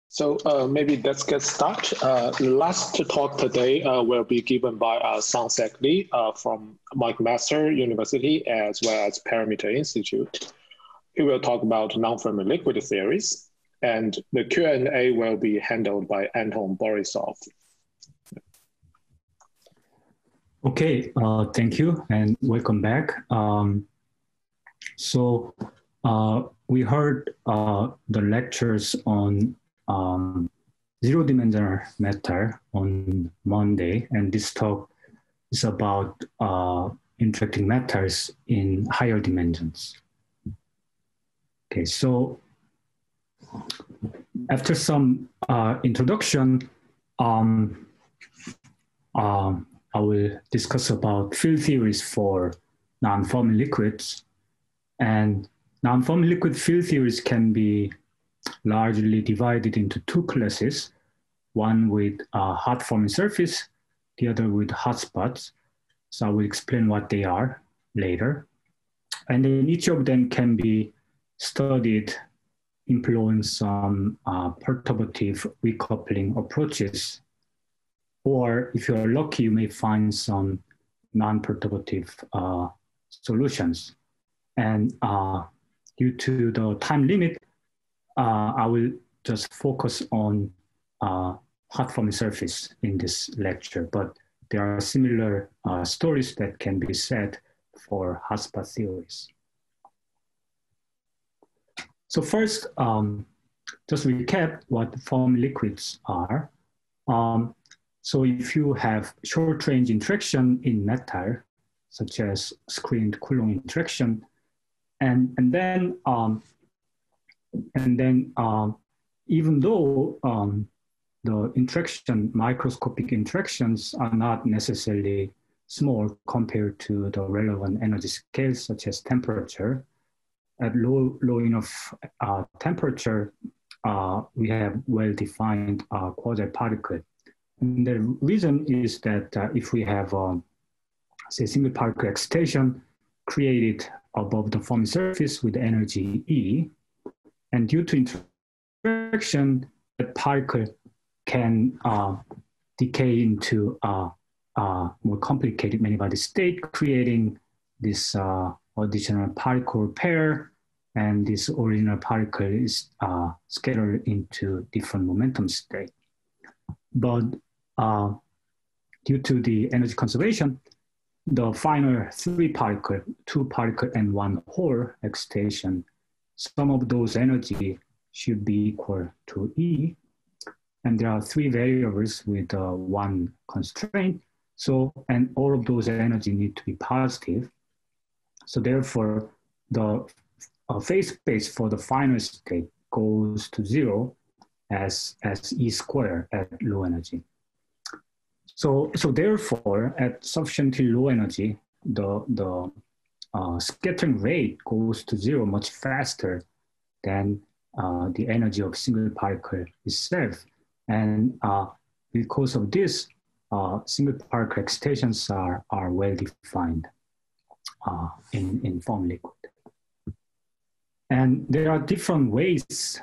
So maybe let's get started. Last talk today will be given by Sang-Sek Lee from McMaster University as well as Parameter Institute. He will talk about non-Fermi liquid theories, and the Q&A will be handled by Anton Borisov. Okay, thank you and welcome back. We heard the lectures on zero-dimensional matter on Monday, and this talk is about interacting matters in higher dimensions. Okay, so after some introduction, I will discuss about field theories for non-Fermi liquids. And non-Fermi liquid field theories can be largely divided into two classes, one with a hot Fermi surface, the other with hot spots. So I will explain what they are later. And then each of them can be studied employing some perturbative recoupling approaches. Or if you're lucky, you may find some non-perturbative solutions. And due to the time limit, I will just focus on hot Fermi surface in this lecture, but there are similar stories that can be said for hotspot theories. So first, just recap what Fermi liquids are. So if you have short-range interaction in metal, such as screened Coulomb interaction, and then even though the interaction, microscopic interactions are not necessarily small compared to the relevant energy scales, such as temperature, at low enough temperature, we have well-defined quasi-particle. And the reason is that if we have, say, single particle excitation created above the Fermi surface with energy E, and due to interaction, the particle can decay into a more complicated many-body state, creating this additional particle pair, and this original particle is scattered into different momentum state. But due to the energy conservation, the final three particle, two particle and one hole excitation, some of those energy should be equal to E. And there are three variables with one constraint. So, and all of those energy need to be positive. So therefore, the phase space for the final state goes to zero as E squared at low energy. So therefore, at sufficiently low energy, the scattering rate goes to zero much faster than the energy of single particle itself. And because of this, single particle excitations are well defined in Fermi liquid. And there are different ways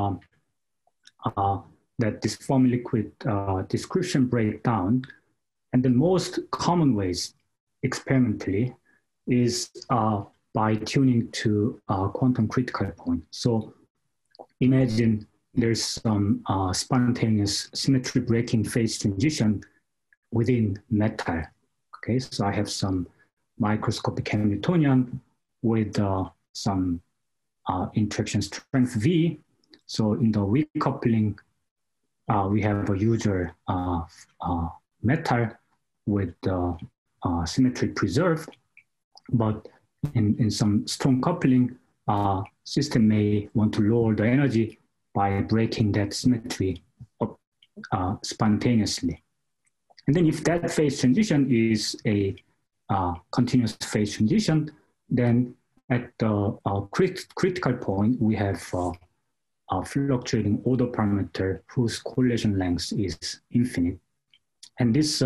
that this Fermi liquid description break down. And the most common ways experimentally is by tuning to quantum critical point. So imagine there's some spontaneous symmetry breaking phase transition within metal. Okay, so I have some microscopic Hamiltonian with some interaction strength V. So in the recoupling, we have a usual metal with symmetry preserved, but in some strong coupling, system may want to lower the energy by breaking that symmetry up, spontaneously. And then if that phase transition is a continuous phase transition, then at the critical point, we have a fluctuating order parameter whose correlation length is infinite. And this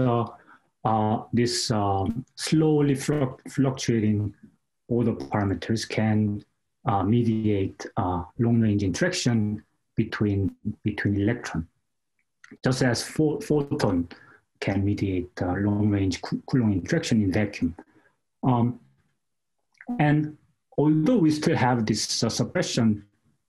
slowly fluctuating order parameters can mediate long-range interaction between electron, just as photon can mediate long-range Coulomb interaction in vacuum. And although we still have this suppression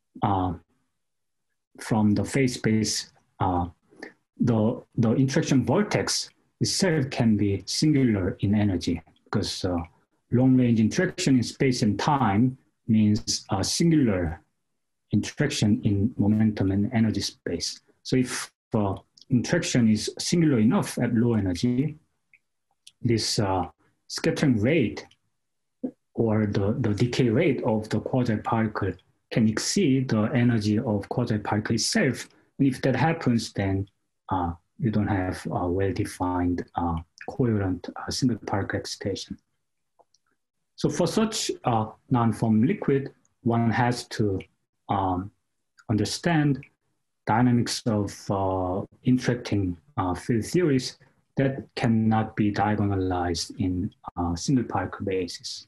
from the phase space, the interaction vortex itself can be singular in energy, because long-range interaction in space and time means a singular interaction in momentum and energy space. So if interaction is singular enough at low energy, this scattering rate or the decay rate of the quasi-particle can exceed the energy of quasi-particle itself. And if that happens, then you don't have a well-defined coherent single particle excitation. So for such non-form liquid, one has to understand dynamics of interacting field theories that cannot be diagonalized in single particle basis.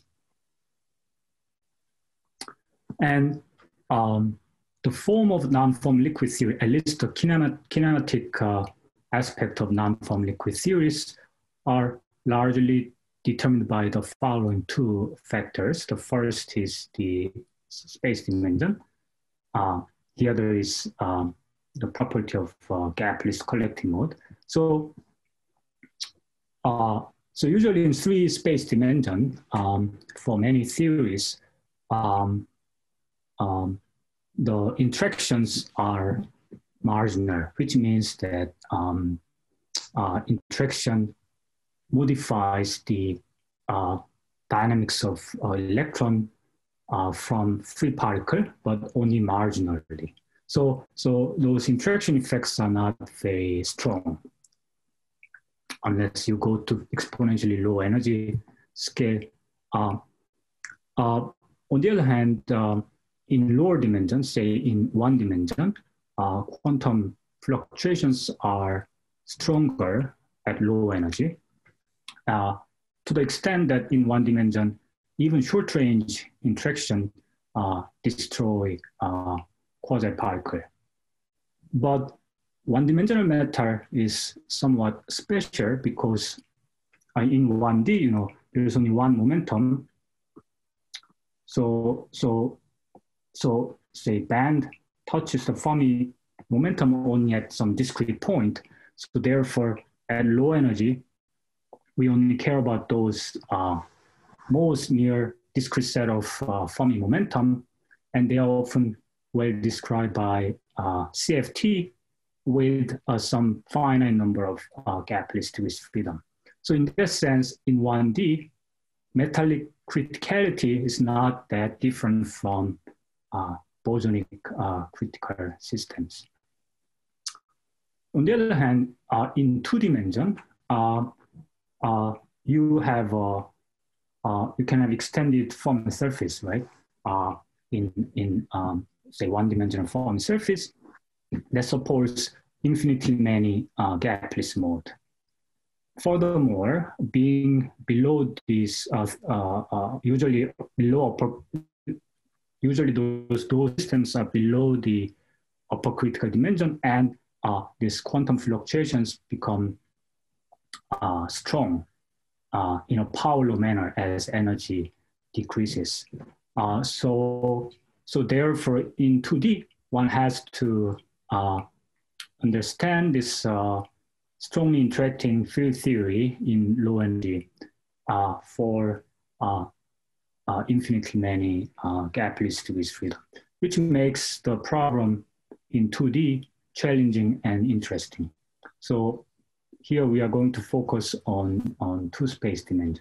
And the form of non-form liquid theory, at least the kinematic aspect of non-form liquid theories, are largely determined by the following two factors. The first is the space dimension. The other is the property of gap-least collecting mode. So usually in three space dimension, for many theories, the interactions are marginal, which means that interaction modifies the dynamics of electron from free particle, but only marginally. So those interaction effects are not very strong unless you go to exponentially low energy scale. On the other hand, in lower dimensions, say in 1 dimension, quantum fluctuations are stronger at low energy, to the extent that in 1 dimension, even short range interaction destroy quasi-particle. But one-dimensional matter is somewhat special because in 1D, there's only one momentum. So say band touches the Fermi momentum only at some discrete point. So therefore, at low energy, we only care about those most near discrete set of Fermi momentum, and they are often well described by CFT with some finite number of gap-least with freedom. So in that sense, in 1D, metallic criticality is not that different from bosonic critical systems. On the other hand, in 2 dimension, you can have extended Fermi surface, right? In say 1-dimensional Fermi surface that supports infinitely many gap-least mode. Furthermore, being below this, usually those systems are below the upper critical dimension, and these quantum fluctuations become strong in a power law manner as energy decreases. So therefore, in 2D, one has to understand this strongly interacting field theory in low energy for infinitely many gap-least with freedom, which makes the problem in 2D challenging and interesting. So here we are going to focus on 2 space dimensions.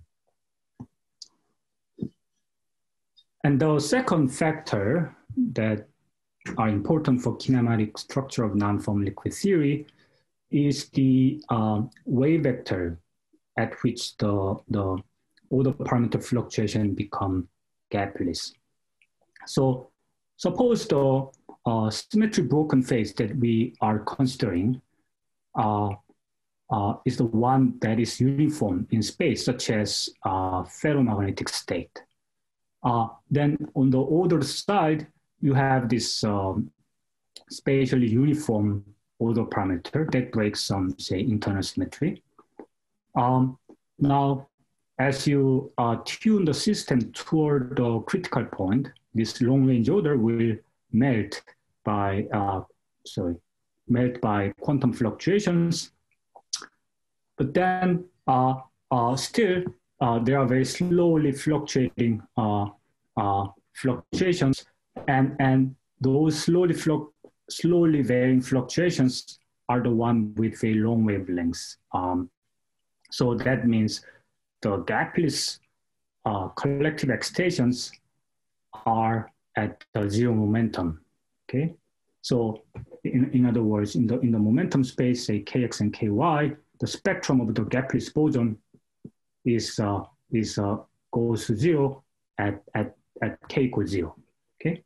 And the second factor that are important for kinematic structure of non-form liquid theory is the wave vector at which the order parameter fluctuation become gap-least. So suppose the symmetry broken phase that we are considering is the one that is uniform in space, such as ferromagnetic state. Then on the ordered side, you have this spatially uniform order parameter that breaks some, say, internal symmetry. Now, as you tune the system toward the critical point, this long-range order will melt by quantum fluctuations. But then still, there are very slowly fluctuating fluctuations, and those slowly varying fluctuations are the one with very long wavelengths. So that means the gapless collective excitations are at the zero momentum. Okay, so in other words, in the momentum space, say kx and ky, the spectrum of the gapless boson goes to zero at k equals 0. Okay.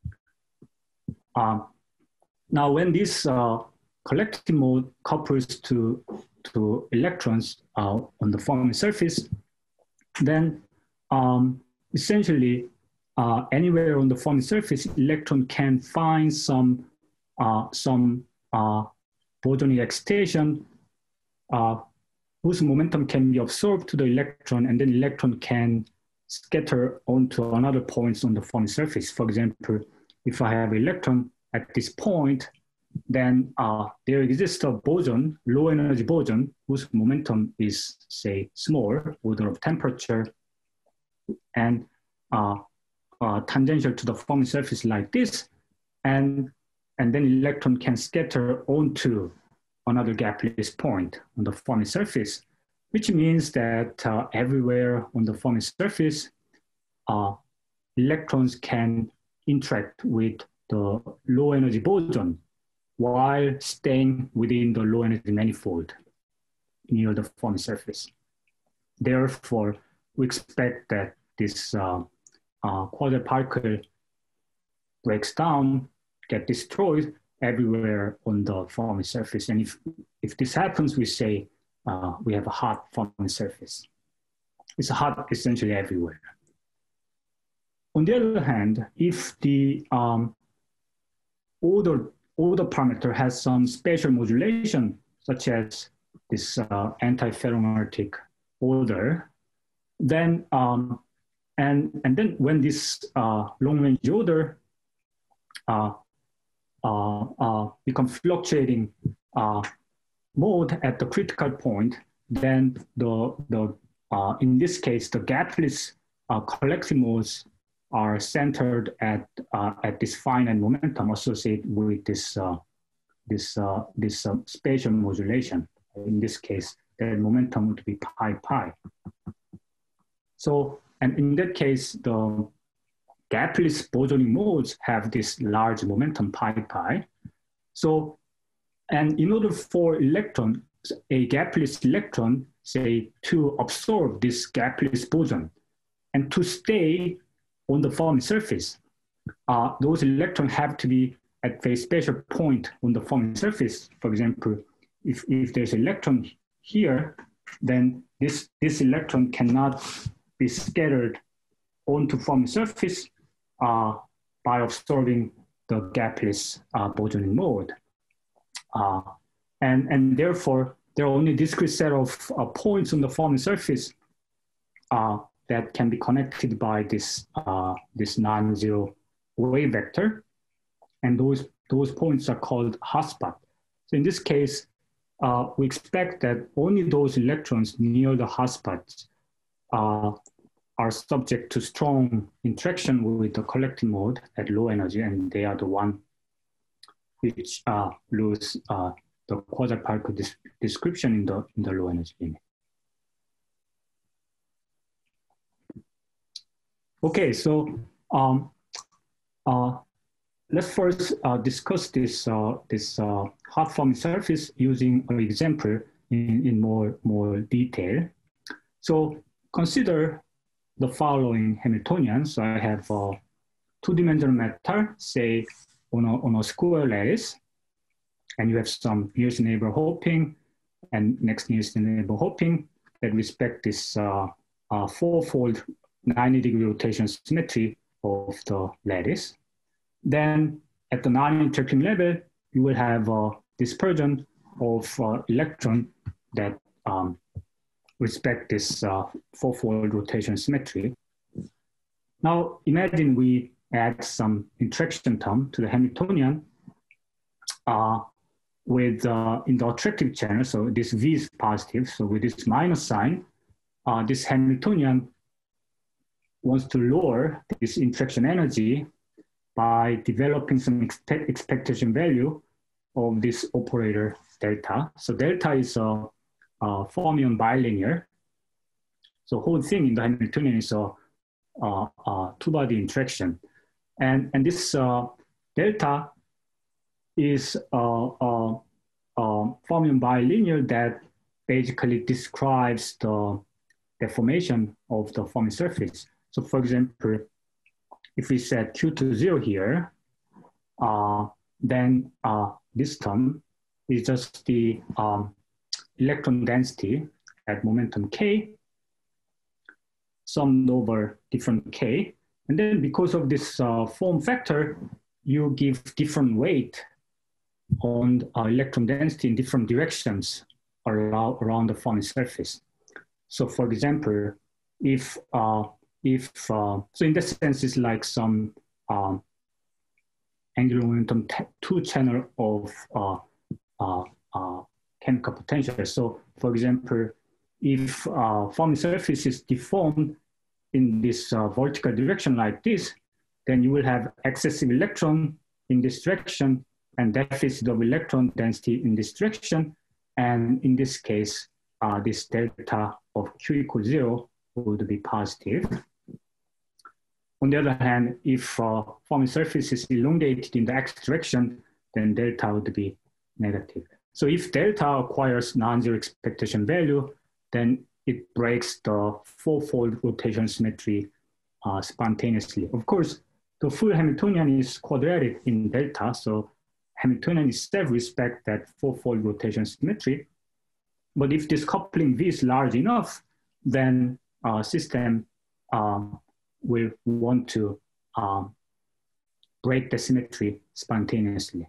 Now, when this collective mode couples to electrons on the Fermi surface, then essentially anywhere on the Fermi surface, electron can find some bosonic excitation whose momentum can be absorbed to the electron, and then electron can scatter onto another points on the Fermi surface. For example, if I have electron at this point, then there exists a boson, low energy boson, whose momentum is, say, small, order of temperature, and tangential to the Fermi surface like this, and then electron can scatter onto another gapless point on the Fermi surface, which means that everywhere on the Fermi surface, electrons can interact with the low energy boson while staying within the low energy manifold near the Fermi surface. Therefore, we expect that this quasi-particle breaks down, get destroyed everywhere on the Fermi surface. And if this happens, we say we have a hot Fermi surface. It's hot essentially everywhere. On the other hand, if the order parameter has some spatial modulation, such as this anti-ferromagnetic order, then and then when this long-range order become fluctuating mode at the critical point, then in this case the gapless collective modes are centered at this finite momentum associated with this spatial modulation. In this case, the momentum would be pi. So, and in that case, the gapless bosonic modes have this large momentum pi. So, and in order for electron, a gapless electron, say, to absorb this gapless boson and to stay on the Fermi surface, those electrons have to be at a special point on the Fermi surface. For example, if there's an electron here, then this electron cannot be scattered onto Fermi surface by absorbing the gapless bosonic mode. And therefore, there are only discrete set of points on the Fermi surface that can be connected by this non-zero wave vector, and those points are called hotspot. So in this case, we expect that only those electrons near the hotspots are subject to strong interaction with the collective mode at low energy, and they are the one which lose the quasi-particle description in the low energy limit. Okay, so let's first discuss this hot Fermi surface using an example in more detail. So consider the following Hamiltonian. So I have a two-dimensional matter, say on a square lattice, and you have some nearest neighbor hopping and next nearest neighbor hopping that respect this fourfold 90-degree rotation symmetry of the lattice. Then at the non-interacting level, you will have dispersion of electron that respect this four-fold rotation symmetry. Now imagine we add some interaction term to the Hamiltonian with in the attractive channel. So this V is positive. So with this minus sign, this Hamiltonian wants to lower this interaction energy by developing some expectation value of this operator delta. So delta is a fermion bilinear. So whole thing in the Hamiltonian is a two-body interaction. And this delta is a fermion bilinear that basically describes the deformation of the Fermi surface. So for example, if we set Q to 0 here, then this term is just the electron density at momentum K summed over different K. And then because of this form factor, you give different weight on electron density in different directions around the Fermi surface. So for example, so in that sense, it's like some angular momentum two channel of chemical potential. So for example, if Fermi surface is deformed in this vertical direction like this, then you will have excessive electron in this direction and deficit of electron density in this direction. And in this case, this delta of Q equals 0 would be positive. On the other hand, if Fermi surface is elongated in the x direction, then delta would be negative. So if delta acquires non-zero expectation value, then it breaks the four-fold rotation symmetry spontaneously. Of course, the full Hamiltonian is quadratic in delta, so Hamiltonian itself respects that four-fold rotation symmetry. But if this coupling V is large enough, then system will want to break the symmetry spontaneously.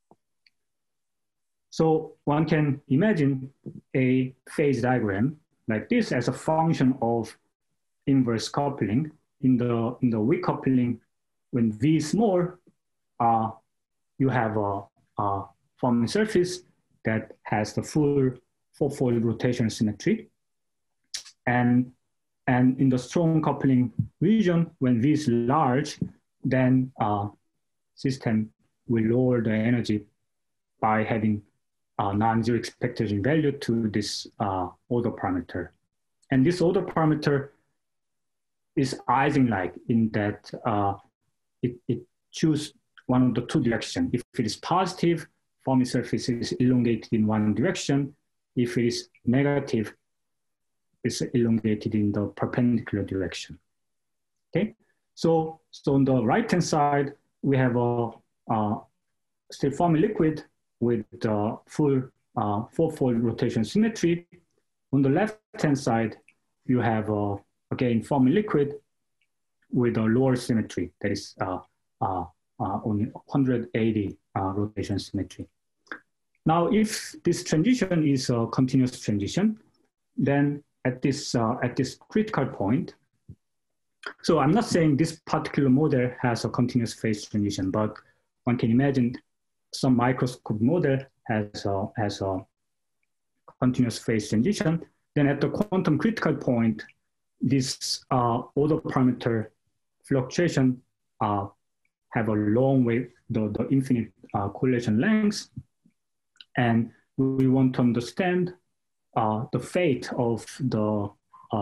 So one can imagine a phase diagram like this as a function of inverse coupling. In the weak coupling, when V is small, you have a Fermi surface that has the full four-fold rotation symmetry. And in the strong coupling region, when V is large, then system will lower the energy by having non-zero expectation value to this order parameter. And this order parameter is Ising-like in that it chooses one of the two directions. If it is positive, Fermi surface is elongated in one direction. If it is negative, it's elongated in the perpendicular direction. Okay, so on the right-hand side, we have a still Fermi liquid with full four-fold rotation symmetry. On the left-hand side, you have again Fermi liquid with a lower symmetry, that is only 180 rotation symmetry. Now, if this transition is a continuous transition, then at this critical point, so I'm not saying this particular model has a continuous phase transition, but one can imagine some microscope model has a continuous phase transition. Then at the quantum critical point, this order parameter fluctuation have a long way, the infinite correlation length. And we want to understand the fate of the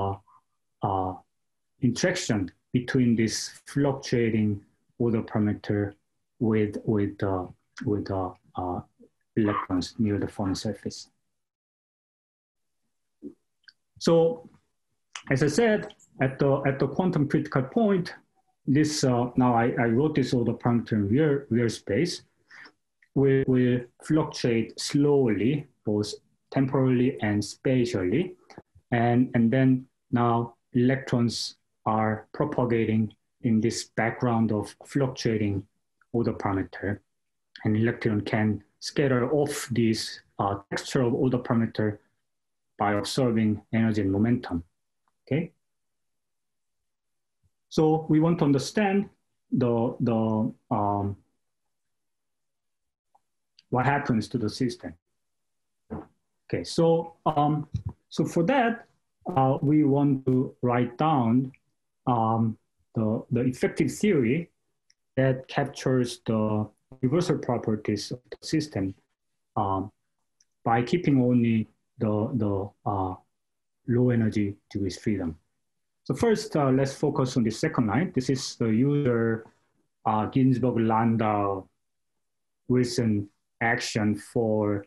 interaction between this fluctuating order parameter with electrons near the Fermi surface. So, as I said, at the quantum critical point, this now I wrote this order parameter in real space will fluctuate slowly, both temporally and spatially, and then now electrons are propagating in this background of fluctuating order parameter. an electron can scatter off this texture of order parameter by observing energy and momentum, okay? So we want to understand what happens to the system. Okay, so for that, we want to write down the effective theory that captures the reversal properties of the system by keeping only the low energy degrees freedom. So first, let's focus on the second line. This is the user Ginzburg, Landau, Wilson action for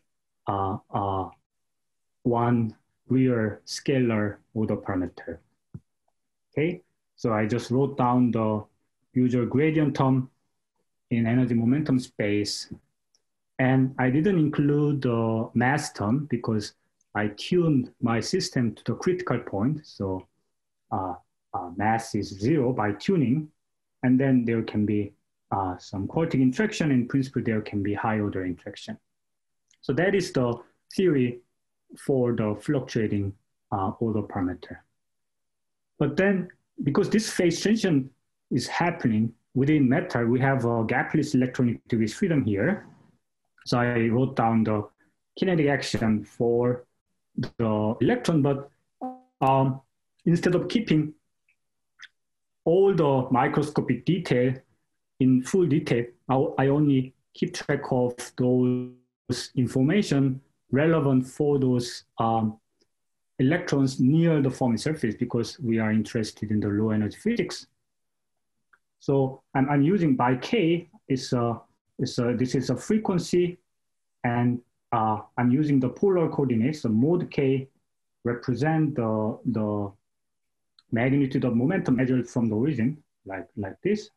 one real scalar order parameter. Okay, so I just wrote down the usual gradient term in energy momentum space. And I didn't include the mass term because I tuned my system to the critical point. So mass is 0 by tuning. And then there can be some quartic interaction. In principle, there can be high order interaction. So that is the theory for the fluctuating order parameter. But then, because this phase transition is happening within matter, we have a gapless electronic degrees freedom here. So I wrote down the kinetic action for the electron, but instead of keeping all the microscopic detail in full detail, I only keep track of those information relevant for those electrons near the Fermi surface because we are interested in the low energy physics. So I'm using by K, this is a frequency, and I'm using the polar coordinates. So mod K represent the magnitude of momentum measured from the origin, like this.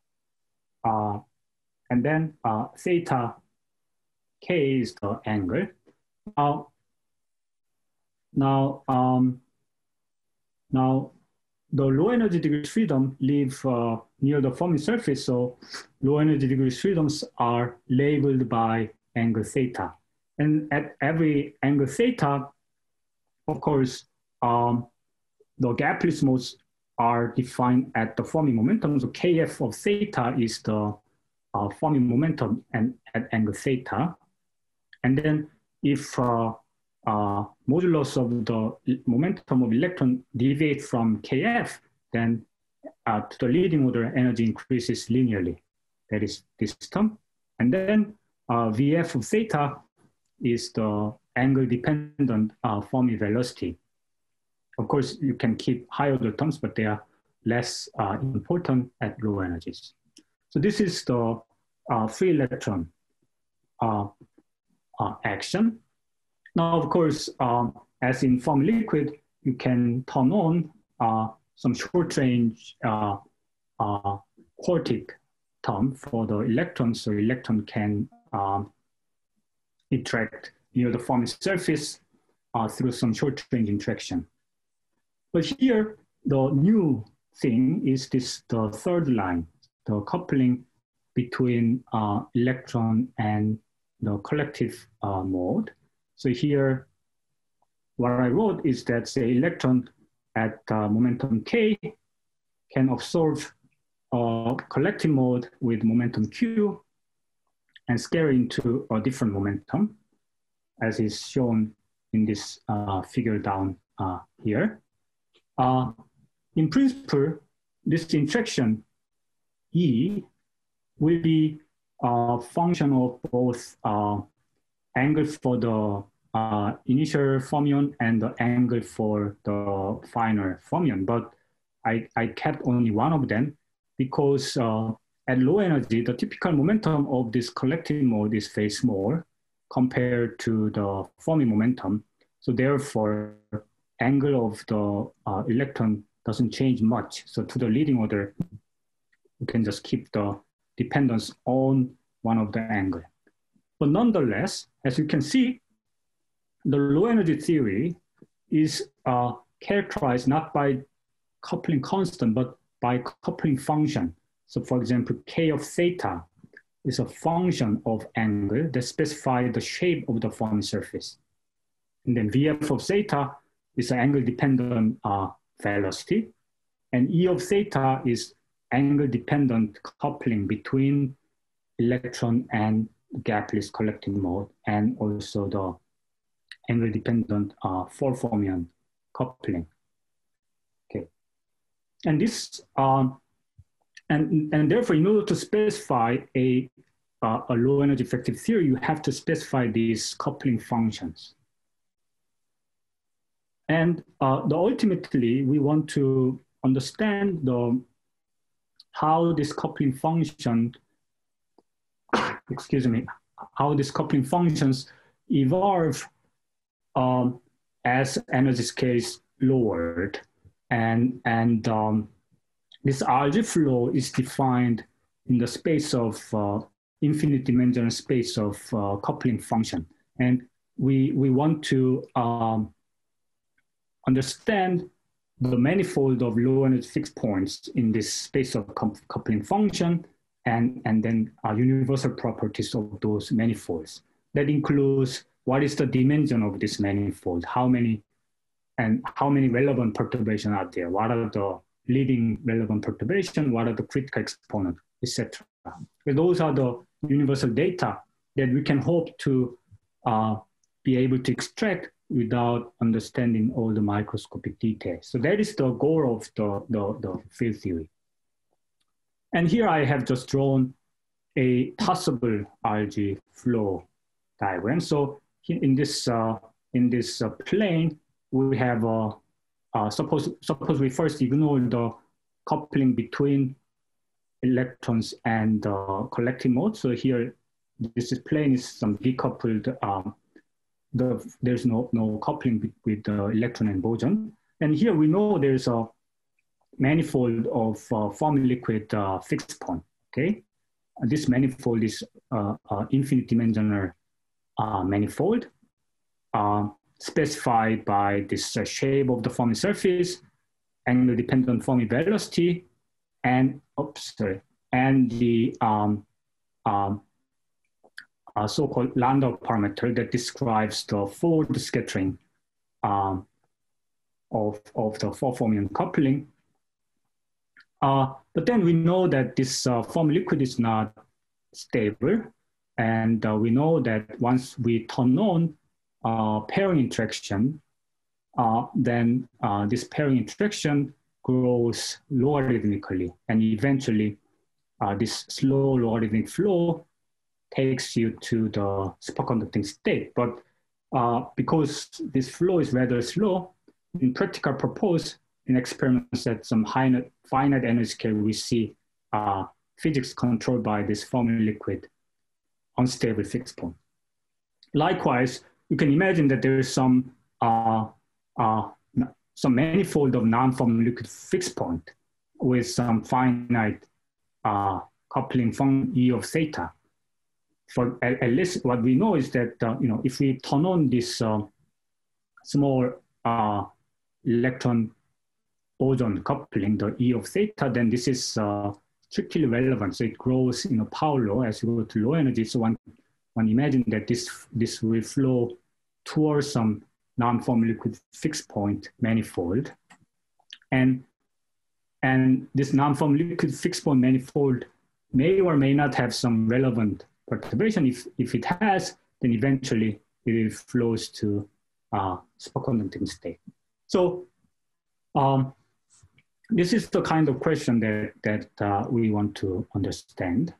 And then theta K is the angle. Now the low energy degrees freedom live near the Fermi surface, so low energy degrees freedoms are labeled by angle theta. And at every angle theta, of course, the gapless modes are defined at the Fermi momentum. So Kf of theta is the Fermi momentum and at angle theta. And then if modulus of the momentum of electron deviates from Kf, then to the leading order, energy increases linearly. That is this term. And then Vf of theta is the angle-dependent Fermi velocity. Of course, you can keep higher order terms, but they are less important at low energies. So this is the free electron action. Now, of course, as in Fermi liquid, you can turn on some short-range quartic term for the electrons, so electron can interact near the Fermi surface through some short-range interaction. But here, the new thing is the third line, the coupling between electron and the collective mode. So here, what I wrote is that, say, electron at momentum K can absorb collective mode with momentum Q and scatter into a different momentum, as is shown in this figure down here. In principle, this interaction E will be a function of both angle for the initial fermion and the angle for the final fermion, but I kept only one of them because at low energy, the typical momentum of this collective mode is very small compared to the Fermi momentum. So therefore, angle of the electron doesn't change much. So to the leading order, you can just keep the dependence on one of the angle. But nonetheless, as you can see, the low energy theory is characterized not by coupling constant, but by coupling function. So for example, K of theta is a function of angle that specifies the shape of the Fermi surface. And then VF of theta is an angle-dependent velocity, and E of theta is angle-dependent coupling between electron and gapless collecting mode, and also the angle-dependent four-fermion coupling. Okay, and this and therefore, in order to specify a low energy effective theory, you have to specify these coupling functions. And ultimately, we want to understand how this coupling function, excuse me, how these coupling functions evolve as energy scale is lowered, and this RG flow is defined in the space of infinite dimensional space of coupling function, and we want to understand the manifold of low energy fixed points in this space of coupling function, and then universal properties of those manifolds. That includes what is the dimension of this manifold, how many relevant perturbations are there, what are the leading relevant perturbations, what are the critical exponents, etc. Those are the universal data that we can hope to be able to extract without understanding all the microscopic details. So that is the goal of the field theory. And here I have just drawn a possible RG flow diagram. So in this plane, we have suppose we first ignore the coupling between electrons and collecting mode. So here, this plane is some decoupled. There's no coupling with the electron and boson. And here we know there's a manifold of Fermi liquid fixed point. Okay, and this manifold is infinite dimensional manifold specified by this shape of the Fermi surface, angle dependent Fermi velocity, and the so-called Landau parameter that describes the forward scattering of the four-fermion coupling. But then we know that this Fermi liquid is not stable, and we know that once we turn on pairing interaction, then this pairing interaction grows logarithmically, and eventually this slow logarithmic flow takes you to the superconducting state. But because this flow is rather slow, in practical purpose, in experiments at some finite energy scale, we see physics controlled by this Fermi liquid unstable fixed point. Likewise, you can imagine that there is some manifold of non-Fermi liquid fixed point with some finite coupling function E of theta. For at least what we know is that if we turn on this small electron boson coupling, the E of theta, then this is strictly relevant. So it grows in a power law as you go to low energy. So one imagine that this will flow towards some non-Fermi liquid fixed point manifold, and this non-Fermi liquid fixed point manifold may or may not have some relevant perturbation. If it has, then eventually it flows to superconducting state. So this is the kind of question that we want to understand.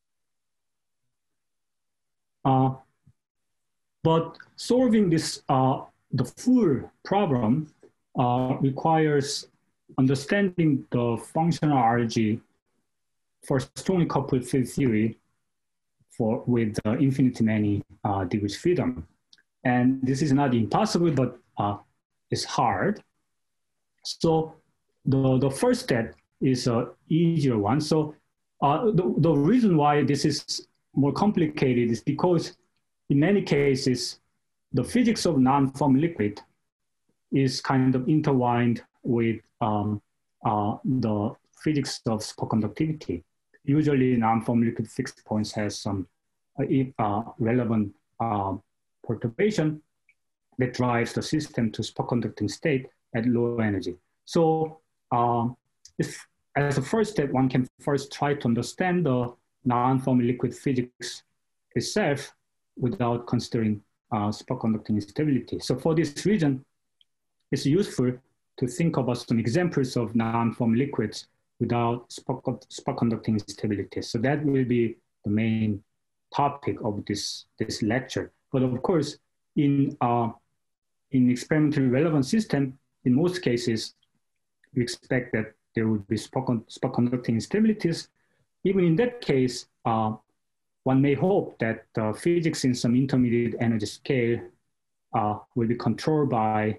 But solving this, the full problem requires understanding the functional RG for strongly coupled field theory with infinitely many degrees freedom. And this is not impossible, but it's hard. So the first step is an easier one. So the reason why this is more complicated is because in many cases, the physics of non-Fermi liquid is kind of intertwined with the physics of superconductivity. usually non-form liquid fixed points has some relevant perturbation that drives the system to superconducting state at low energy. So if, as a first step, one can first try to understand the non-form liquid physics itself without considering superconducting instability. So for this reason, it's useful to think about some examples of non-form liquids without superconducting instability. So that will be the main topic of this lecture. But of course, in experimentally relevant system, in most cases, we expect that there would be superconducting instabilities. Even in that case, one may hope that physics in some intermediate energy scale will be controlled by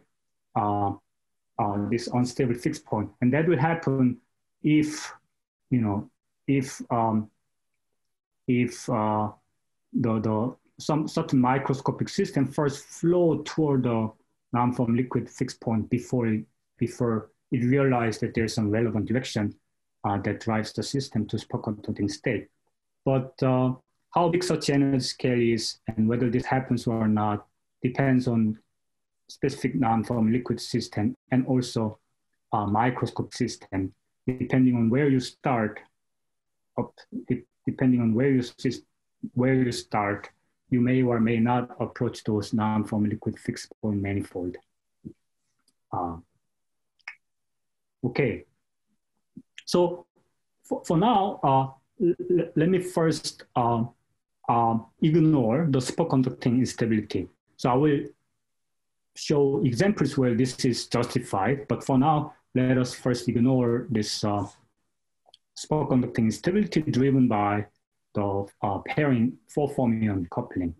this unstable fixed point. And that will happen if, some certain microscopic system first flow toward the non-form liquid fixed point before it realized that there's some relevant direction that drives the system to superconducting state. But how big such energy scale is and whether this happens or not depends on specific non-form liquid system and also microscope system. Depending on where you start, you may or may not approach those non-form liquid fixed point manifold. Okay, so for now, let me first ignore the superconducting instability. So I will show examples where this is justified, but for now, let us first ignore this superconducting instability driven by the pairing 4-fermion coupling.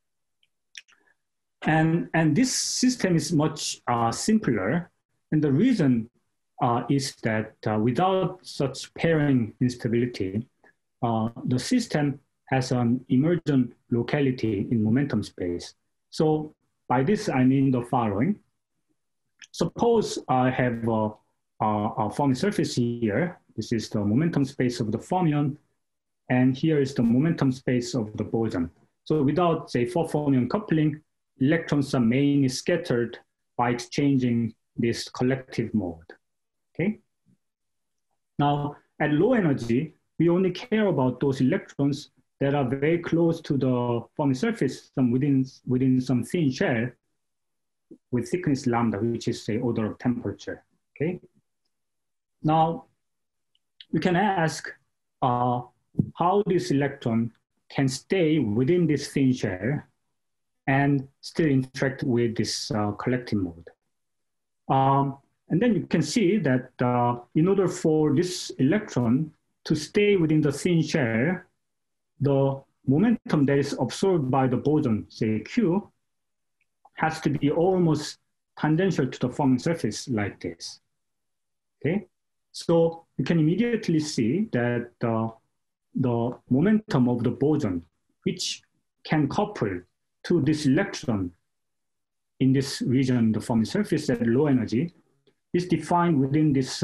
And this system is much simpler, and the reason is that without such pairing instability, the system has an emergent locality in momentum space. So by this, I mean the following. Suppose I have a Fermi surface here. This is the momentum space of the fermion, and here is the momentum space of the boson. So without, say, 4-fermion coupling, electrons are mainly scattered by exchanging this collective mode, okay? Now, at low energy, we only care about those electrons that are very close to the Fermi surface, within some thin shell with thickness lambda, which is, say, order of temperature, okay? Now, we can ask how this electron can stay within this thin shell and still interact with this collective mode. And then you can see that in order for this electron to stay within the thin shell, the momentum that is absorbed by the boson, say Q, has to be almost tangential to the Fermi surface like this, okay? So you can immediately see that the momentum of the boson, which can couple to this electron in this region, the Fermi surface at low energy, is defined within this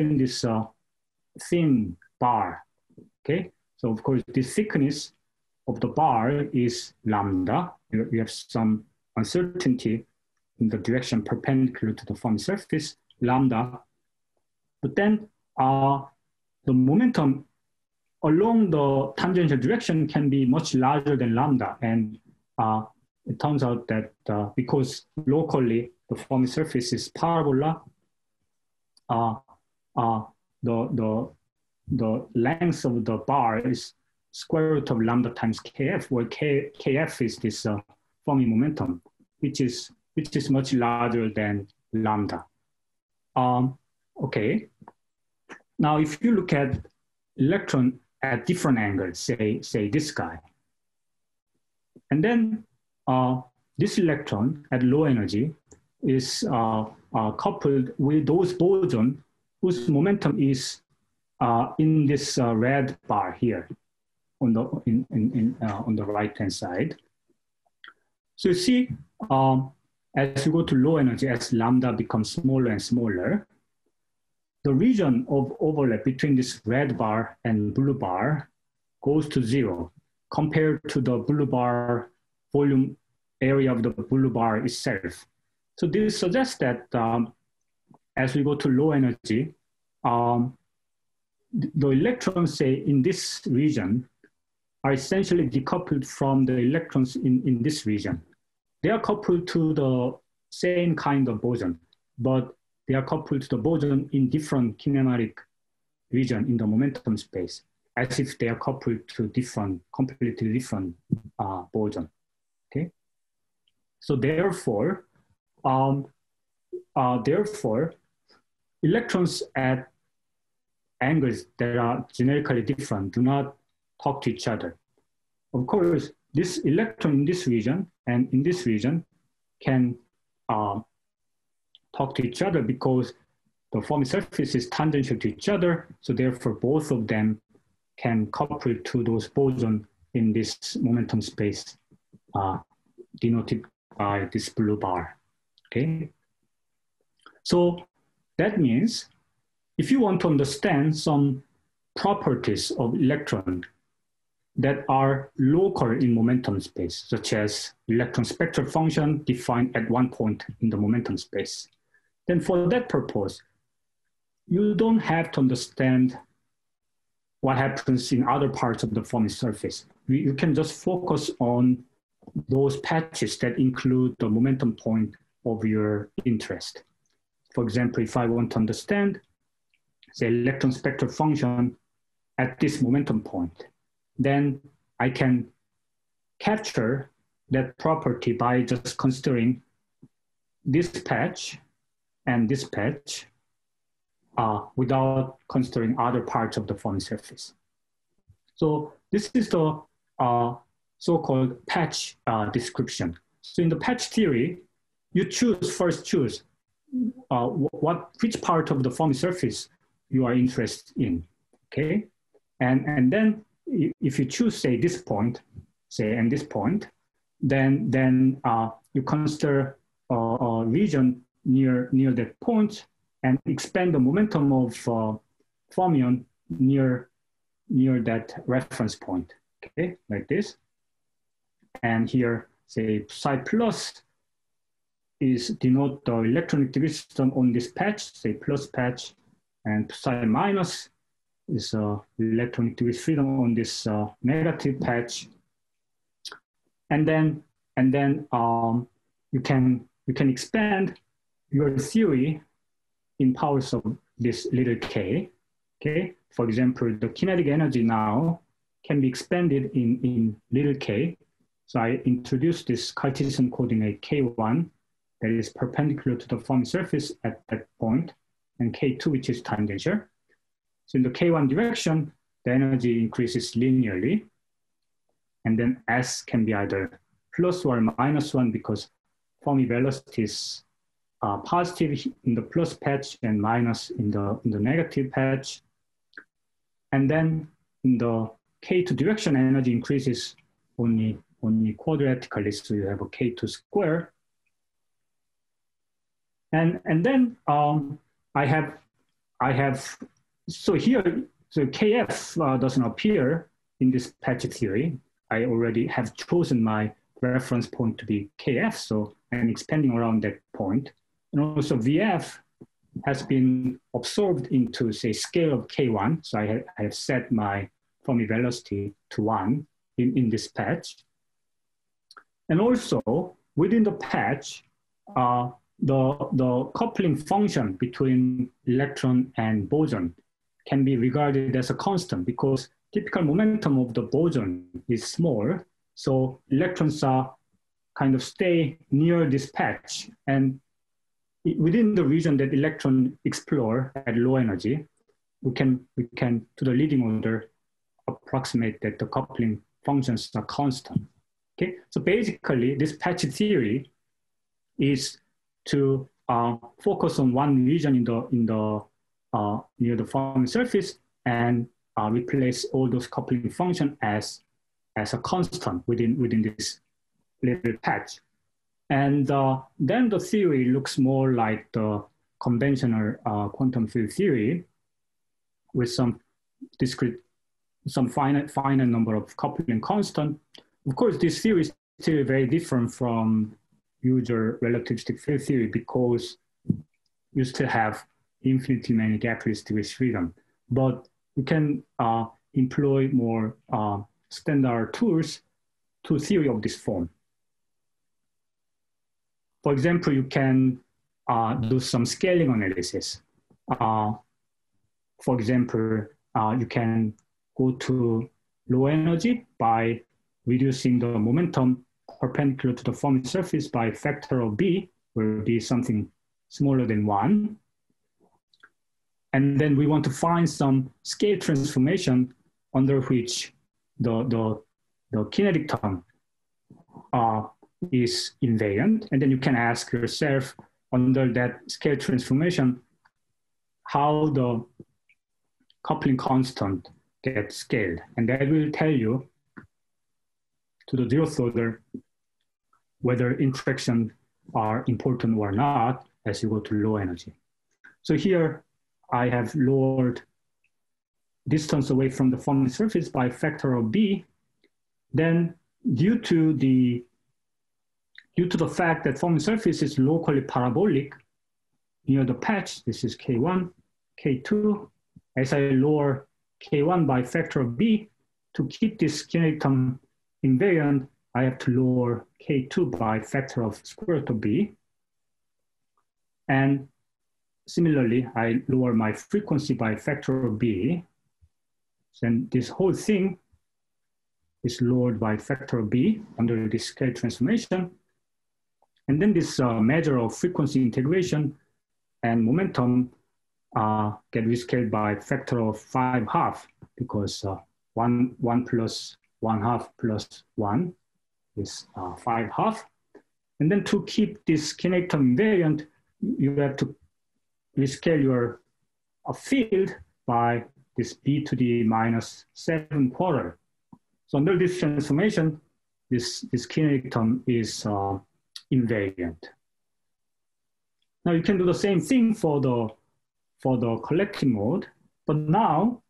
thin bar, okay? So of course, the thickness of the bar is lambda. We have some uncertainty in the direction perpendicular to the Fermi surface, lambda. But then the momentum along the tangential direction can be much larger than lambda. And it turns out that because locally the Fermi surface is parabola, the length of the bar is square root of lambda times kf, where kf is this Fermi momentum, which is much larger than lambda. Okay. Now, if you look at electron at different angles, say this guy, and then this electron at low energy is coupled with those boson whose momentum is in this red bar here on the right-hand side. So you see, as you go to low energy, as lambda becomes smaller and smaller, the region of overlap between this red bar and blue bar goes to 0 compared to the blue bar volume area of the blue bar itself. So this suggests that as we go to low energy, the electrons, say, in this region are essentially decoupled from the electrons in this region. They are coupled to the same kind of boson, but they are coupled to the boson in different kinematic region in the momentum space, as if they are coupled to completely different boson. Okay, so therefore, electrons at angles that are generically different do not talk to each other. Of course, this electron in this region and in this region can talk to each other because the Fermi surface is tangential to each other. So therefore, both of them can couple to those boson in this momentum space denoted by this blue bar. Okay. So that means if you want to understand some properties of electron that are local in momentum space, such as electron spectral function defined at one point in the momentum space, then for that purpose, you don't have to understand what happens in other parts of the Fermi surface. You can just focus on those patches that include the momentum point of your interest. For example, if I want to understand the electron spectral function at this momentum point, then I can capture that property by just considering this patch and this patch without considering other parts of the Fermi surface. So this is the so-called patch description. So in the patch theory, you first choose which part of the Fermi surface you are interested in, okay? And then if you choose, say, this point, say, and this point, then you consider a region near that point and expand the momentum of fermion near that reference point, okay, like this. And here, say, psi plus is denote the electronic degree system on this patch, say plus patch, and psi minus is electronic degree freedom on this negative patch. And then you can expand your theory in powers of this little k. Okay, for example, the kinetic energy now can be expanded in little k. So I introduced this Cartesian coordinate k1 that is perpendicular to the Fermi surface at that point, and k2, which is tangential. So in the k1 direction, the energy increases linearly, and then s can be either plus or minus 1 because Fermi velocity is positive in the plus patch and minus in the negative patch. And then in the k2 direction, energy increases only quadratically, so you have a k2 square. And then I have so here, so kf doesn't appear in this patch theory. I already have chosen my reference point to be kf, so I'm expanding around that point. And also vf has been absorbed into, say, scale of k1. So I have set my Fermi velocity to 1 in this patch. And also within the patch, the coupling function between electron and boson can be regarded as a constant because typical momentum of the boson is small. So electrons are kind of stay near this patch, and within the region that electron explore at low energy, we can to the leading order approximate that the coupling functions are constant. Okay, so basically this patch theory is to focus on one region near the Fermi surface and replace all those coupling function as a constant within this little patch. And then the theory looks more like the conventional quantum field theory with some finite number of coupling constant. Of course, this theory is still very different from usual relativistic field theory because you still have infinitely many gap-less degrees freedom. But you can employ more standard tools to theory of this form. For example, you can do some scaling analysis. For example, you can go to low energy by reducing the momentum perpendicular to the Fermi surface by a factor of b, will be something smaller than 1. And then we want to find some scale transformation under which the kinetic term is invariant. And then you can ask yourself under that scale transformation, how the coupling constant gets scaled. And that will tell you to the zeroth order whether interactions are important or not as you go to low energy. So here I have lowered distance away from the Fermi surface by a factor of b. Then due to the fact that Fermi surface is locally parabolic near the patch, this is K1, K2, as I lower K1 by factor of b, to keep this kinetic term invariant, I have to lower K2 by factor of square root of b. And similarly, I lower my frequency by factor of b. Then this whole thing is lowered by factor of b under this scale transformation. And then this measure of frequency integration and momentum get rescaled by factor of 5½ because 1 plus 1/2 plus 1 is 5½ And then to keep this kinetic term invariant, you have to rescale your field by this b to the minus 7/4. So under this transformation, this kinetic term is invariant. Now you can do the same thing for the collective mode, but now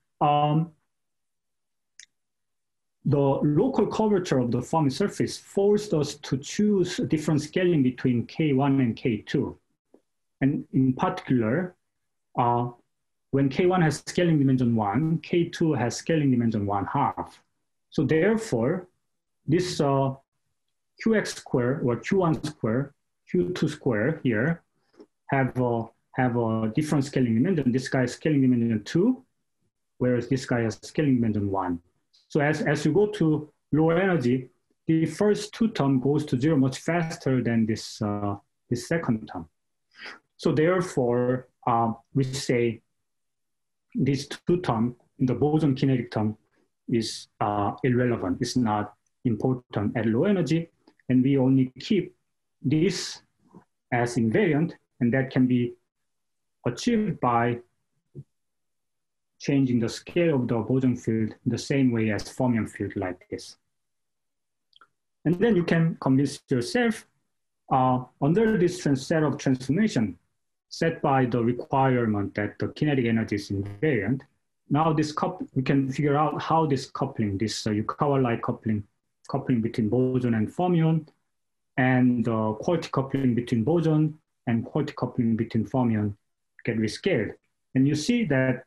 the local curvature of the Fermi surface forced us to choose a different scaling between K1 and K2. And in particular, when K1 has scaling dimension 1, K2 has scaling dimension 1/2. So therefore, this Qx square or Q1 square, Q2 square here have a different scaling dimension. This guy is scaling dimension 2, whereas this guy has scaling dimension 1. So as you go to lower energy, the first two term goes to 0 much faster than this second term. So therefore, we say this two term in the boson kinetic term is irrelevant. It's not important at low energy, and we only keep this as invariant, and that can be achieved by changing the scale of the boson field the same way as fermion field like this. And then you can convince yourself under this set of transformation set by the requirement that the kinetic energy is invariant. Now we can figure out how this coupling, this Yukawa-like coupling between boson and fermion, and the quality coupling between boson and quality coupling between fermion get rescaled. And you see that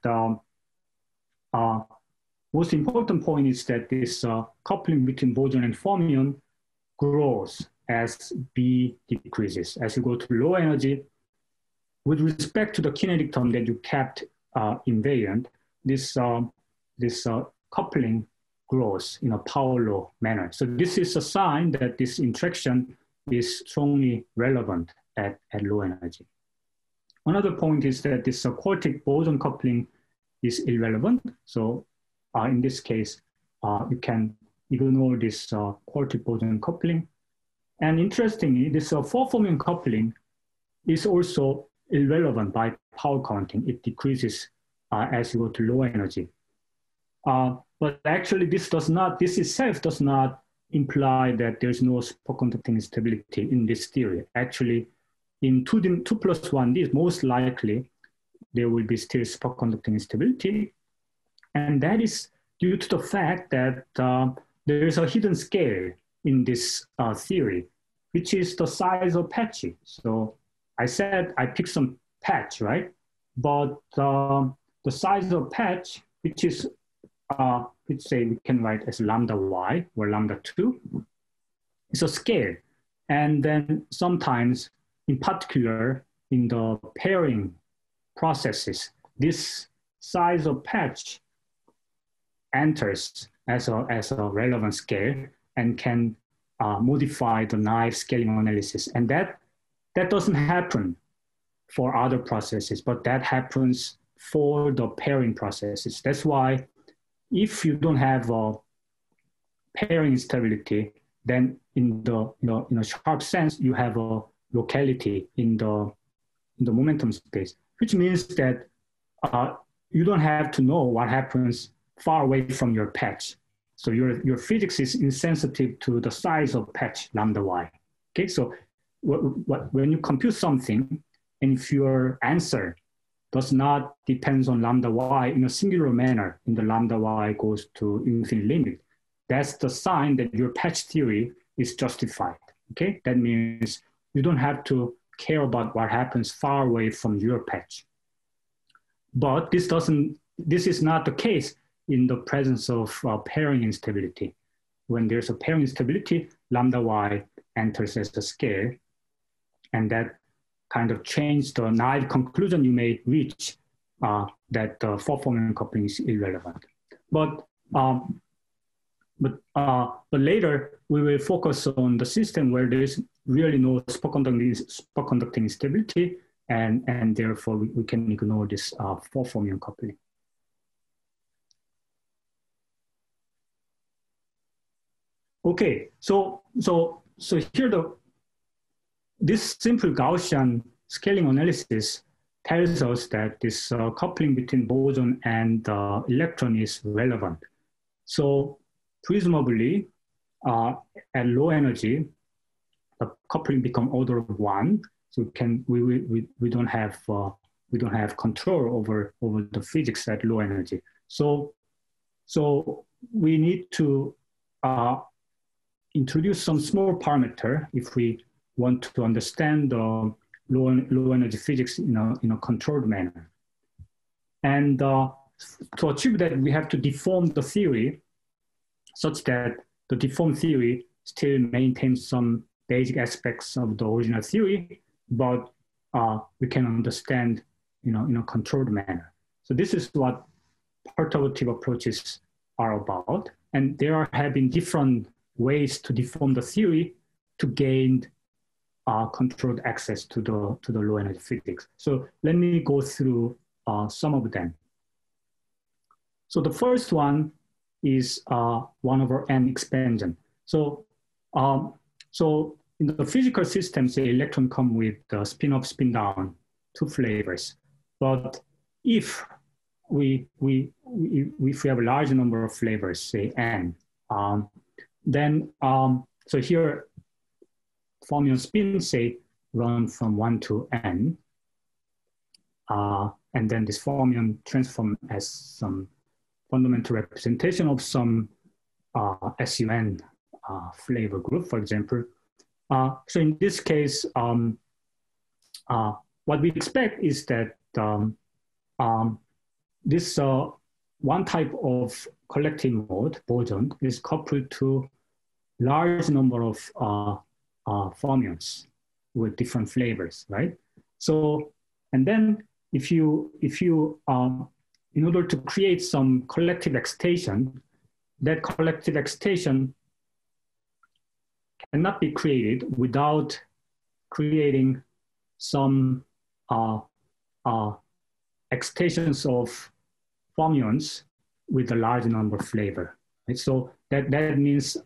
most important point is that this coupling between boson and fermion grows as B decreases. As you go to low energy, with respect to the kinetic term that you kept invariant, this coupling grows in a power law manner. So this is a sign that this interaction is strongly relevant at low energy. Another point is that this quartic boson coupling is irrelevant. So in this case, you can ignore this quartic boson coupling. And interestingly, this 4-fermion coupling is also irrelevant by power counting. It decreases as you go to low energy. But actually this itself does not imply that there's no superconducting instability in this theory. Actually, in 2+1D, most likely there will be still superconducting instability. And that is due to the fact that there is a hidden scale in this theory, which is the size of patch. So I said I picked some patch, right? But the size of patch, which is, which say we can write as lambda y or lambda 2, is a scale. And then sometimes, in particular, in the pairing processes, this size of patch enters as a relevant scale and can modify the naive scaling analysis. And that doesn't happen for other processes, but that happens for the pairing processes. That's why if you don't have pairing instability, then in a sharp sense, you have a locality in the momentum space, which means that you don't have to know what happens far away from your patch. So your physics is insensitive to the size of patch lambda y. Okay, so when you compute something, and if your answer does not depend on lambda y in a singular manner, in the lambda y goes to infinite limit, that's the sign that your patch theory is justified. Okay, that means you don't have to care about what happens far away from your patch. But this is not the case in the presence of pairing instability. When there's a pairing instability, lambda y enters as a scale, and that kind of changed the naive conclusion you may reach that the four-fermion coupling is irrelevant. But later we will focus on the system where there is really no superconducting instability, and therefore we can ignore this four-fermion coupling. Okay, so here this simple Gaussian scaling analysis tells us that this coupling between boson and electron is relevant. So presumably at low energy, the coupling become order of 1. So we don't have control over the physics at low energy. So we need to introduce some small parameter if we want to understand the low energy physics in a controlled manner. And to achieve that, we have to deform the theory such that the deformed theory still maintains some basic aspects of the original theory, but we can understand in a controlled manner. So this is what perturbative approaches are about. And there have been different ways to deform the theory to gain controlled access to the low energy physics. So let me go through some of them. So the first one is 1/n expansion. So in the physical systems, the electron come with spin up, spin down, 2 flavors. But if we have a large number of flavors, say n, then so here fermion spins say run from 1 to n, and then this fermion transform as some fundamental representation of some SUN flavor group, for example. So in this case, what we expect is that this one type of collective mode, boson, is coupled to large number of fermions with different flavors, right? So, and then if you in order to create some collective excitation, that collective excitation cannot be created without creating some excitations of fermions with a large number of flavor. Right? So that means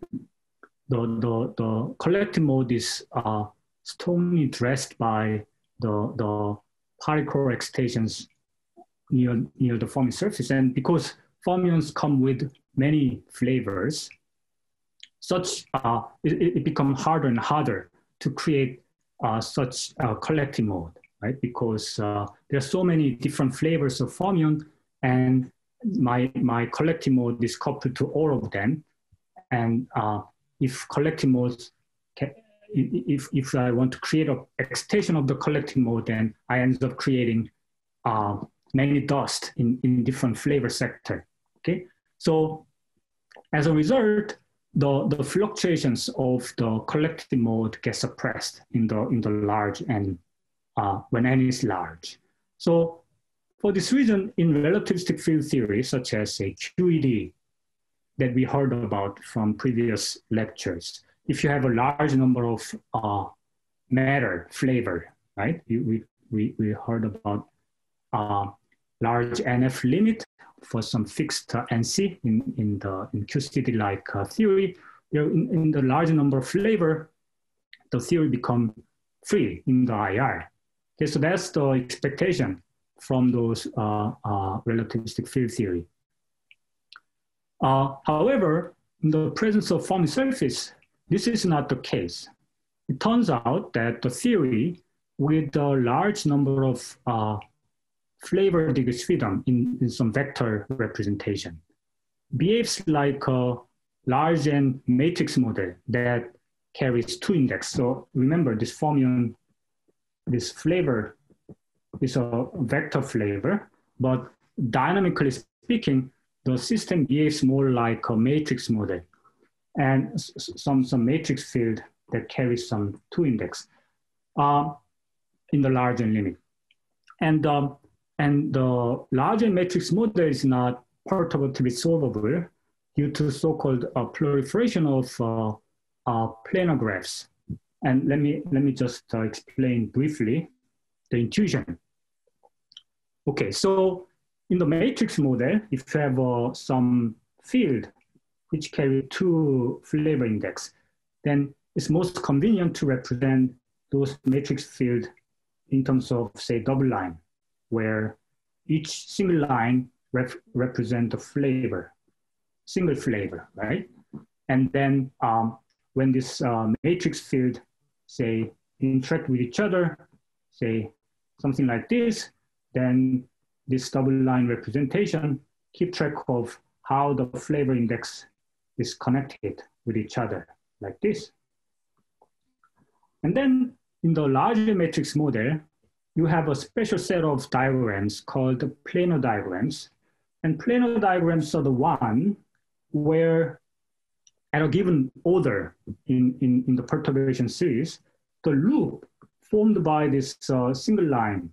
the collective mode is strongly dressed by the particle excitations near the fermion surface. And because fermions come with many flavors, such it becomes harder and harder to create such collective mode, right? Because there are so many different flavors of fermion, and my collective mode is coupled to all of them. And if collective modes, if I want to create an extension of the collective mode, then I end up creating many dust in different flavor sector. Okay, so as a result, the fluctuations of the collective mode get suppressed in the large n when n is large. So for this reason, in relativistic field theory, such as say QED that we heard about from previous lectures, if you have a large number of matter flavor, right? We heard about large NF limit for some fixed NC in QCD-like theory. In the large number of flavor, the theory become free in the IR. Okay, so that's the expectation from those relativistic field theory. However, in the presence of Fermi surface, this is not the case. It turns out that the theory with a large number of flavor degrees freedom in some vector representation behaves like a large N matrix model that carries 2 index. So remember, this fermion, this flavor is a vector flavor, but dynamically speaking, the system behaves more like a matrix model and some matrix field that carries some 2 index in the large N limit. And the large N matrix model is not perturbatively solvable due to so-called proliferation of planar graphs. And let me just explain briefly the intuition. Okay, so in the matrix model, if you have some field which carry 2 flavor index, then it's most convenient to represent those matrix field in terms of, say, double line, where each single line represents a flavor, single flavor, right? And then when this matrix field, say, interact with each other, say, something like this, then this double line representation keep track of how the flavor index is connected with each other, like this. And then in the larger matrix model, you have a special set of diagrams called planar diagrams. And planar diagrams are the one where at a given order in the perturbation series, the loop formed by this single line,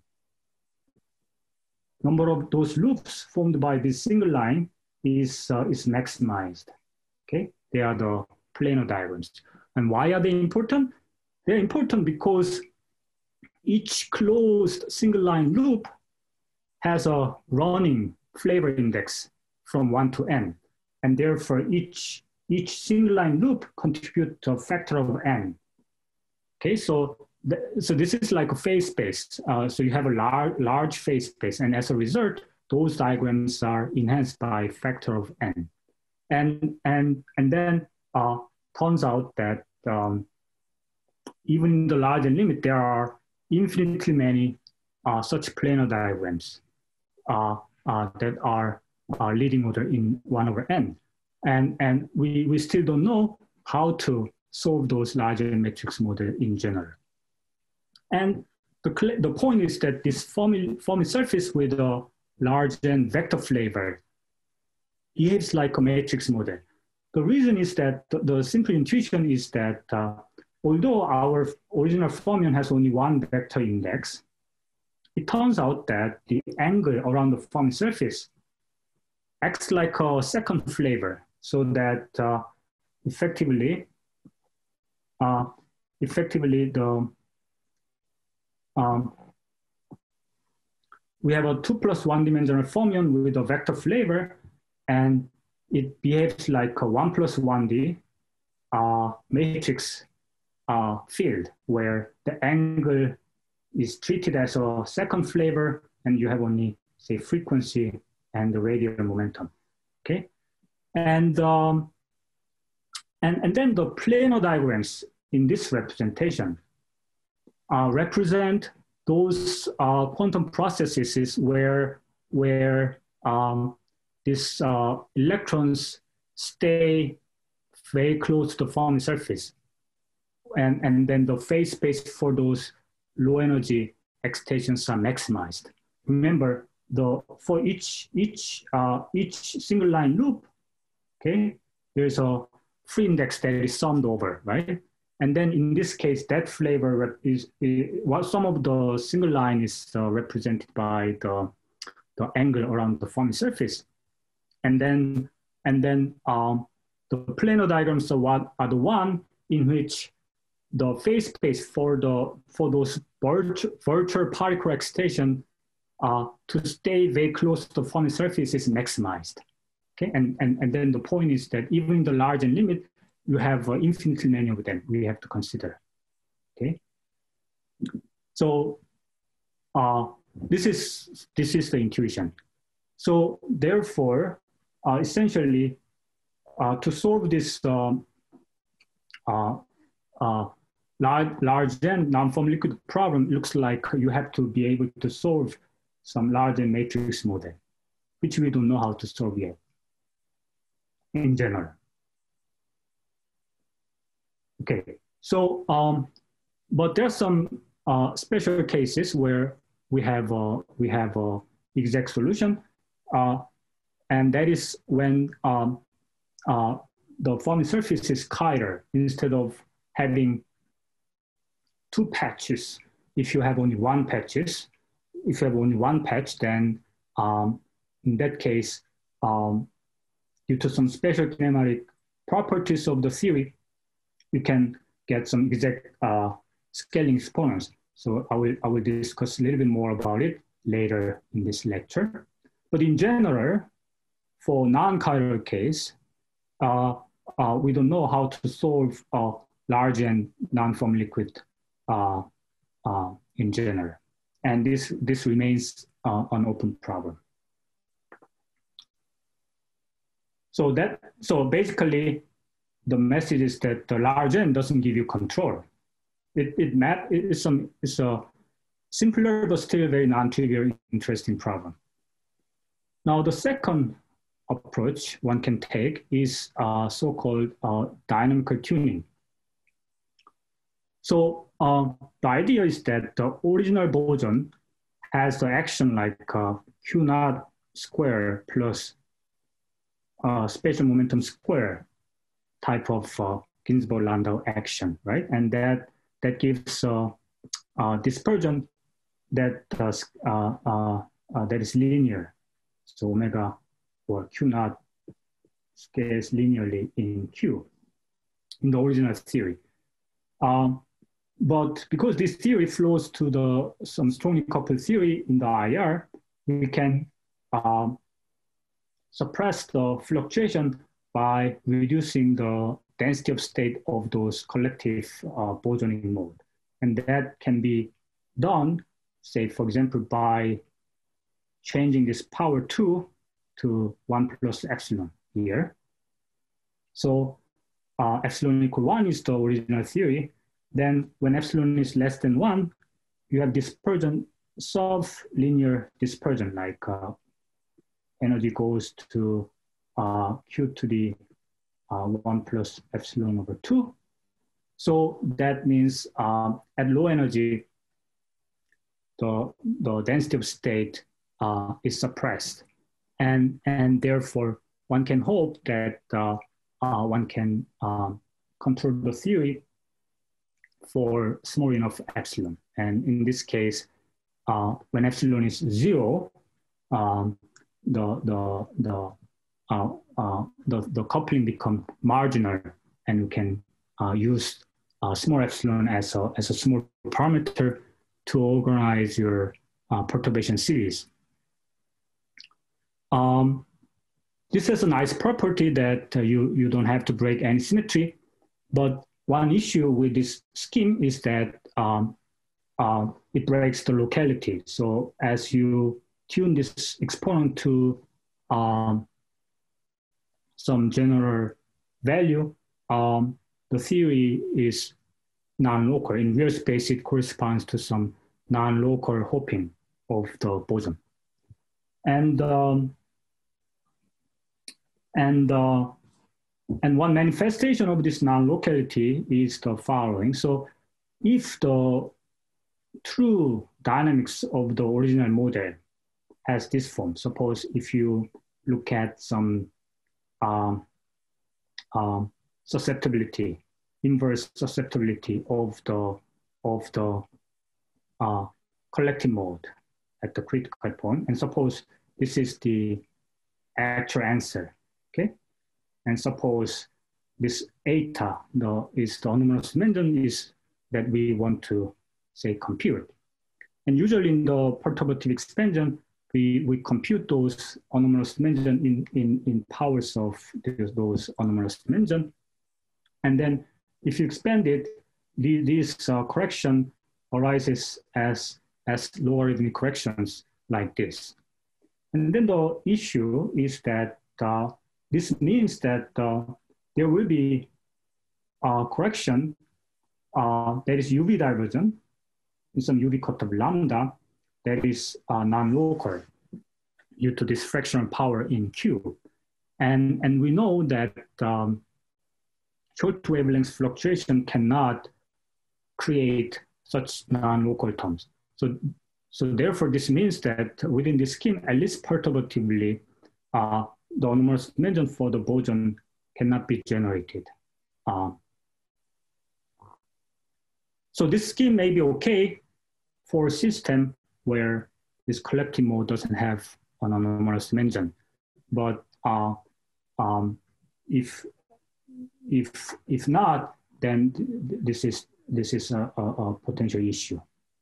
number of those loops formed by this single line is maximized. Okay, they are the planar diagrams. And why are they important? They're important because each closed single line loop has a running flavor index from 1 to n. And therefore each single line loop contributes to a factor of n. Okay, so this is like a phase space. So you have a large phase space, and as a result, those diagrams are enhanced by a factor of n. And then turns out that even in the large N limit, there are infinitely many such planar diagrams that are leading order in 1 over n. And we still don't know how to solve those larger matrix model in general. And the point is that this Fermi surface with a large N vector flavor behaves like a matrix model. The reason is that the simple intuition is that although our original fermion has only 1 vector index, it turns out that the angle around the Fermi surface acts like a second flavor, so that effectively we have a 2 plus 1 dimensional fermion with a vector flavor, and it behaves like a 1 plus 1D matrix field, where the angle is treated as a second flavor, and you have only, say, frequency and the radial momentum. Okay, and then the planar diagrams in this representation represent those quantum processes where these electrons stay very close to the Fermi surface. And then the phase space for those low energy excitations are maximized. Remember, for each single line loop, okay, there's a free index that is summed over, right? And then in this case, that flavor is well, some of the single line is represented by the angle around the Fermi surface, and then the planar diagrams are the one in which the phase space for those virtual particle excitation to stay very close to the Fermi surface is maximized. Okay, and then the point is that even in the large n limit, you have infinitely many of them we have to consider. Okay, so this is the intuition. So therefore, essentially, to solve this large n non-form liquid problem, looks like you have to be able to solve some large n matrix model, which we don't know how to solve yet in general. Okay, so but there's some special cases where we have a exact solution, and that is when the Fermi surface is chiral instead of having two patches. If you have only one patch, then in that case, due to some special kinematic properties of the theory, you can get some exact scaling exponents. So I will discuss a little bit more about it later in this lecture. But in general, for non-chiral case, we don't know how to solve a large and non-form liquid in general. And this remains an open problem. So basically, the message is that the large n doesn't give you control. It's a simpler but still very non-trivial, interesting problem. Now the second approach one can take is so-called dynamical tuning. So the idea is that the original boson has the action like Q naught square plus spatial momentum square type of Ginzburg-Landau action, right? And that gives dispersion that is linear. So omega or Q naught scales linearly in Q in the original theory. But because this theory flows to some strongly coupled theory in the IR, we can suppress the fluctuation by reducing the density of state of those collective bosoning mode. And that can be done, say, for example, by changing this power 2 to 1 plus epsilon here. So epsilon equal 1 is the original theory. Then when epsilon is less than 1, you have dispersion, sub-linear dispersion, like energy goes to Q to the 1 plus epsilon over 2. So that means at low energy, the density of state is suppressed. And therefore, one can hope that one can control the theory for small enough epsilon. And in this case, when epsilon is 0, the coupling becomes marginal, and we can use small epsilon as a small parameter to organize your perturbation series. This has a nice property that you don't have to break any symmetry, but one issue with this scheme is that it breaks the locality. So as you tune this exponent to some general value, the theory is non-local. In real space, it corresponds to some non-local hopping of the boson. And one manifestation of this non-locality is the following. So if the true dynamics of the original model has this form, suppose if you look at some susceptibility, inverse susceptibility of the collective mode at the critical point, and suppose this is the actual answer, okay? And suppose this eta is the anomalous dimension is that we want to say compute. And usually in the perturbative expansion, we compute those anomalous dimension in powers of those anomalous dimension. And then if you expand it, this correction arises as logarithmic corrections like this. And then the issue is that this means that there will be a correction that is UV divergent in some UV cut of lambda that is non-local due to this fractional power in Q. And we know that short wavelength fluctuation cannot create such non-local terms. So therefore, this means that within this scheme, at least perturbatively, the anomalous dimension for the boson cannot be generated. So this scheme may be okay for a system where this collective mode doesn't have an anomalous dimension, but if not, then this is a potential issue.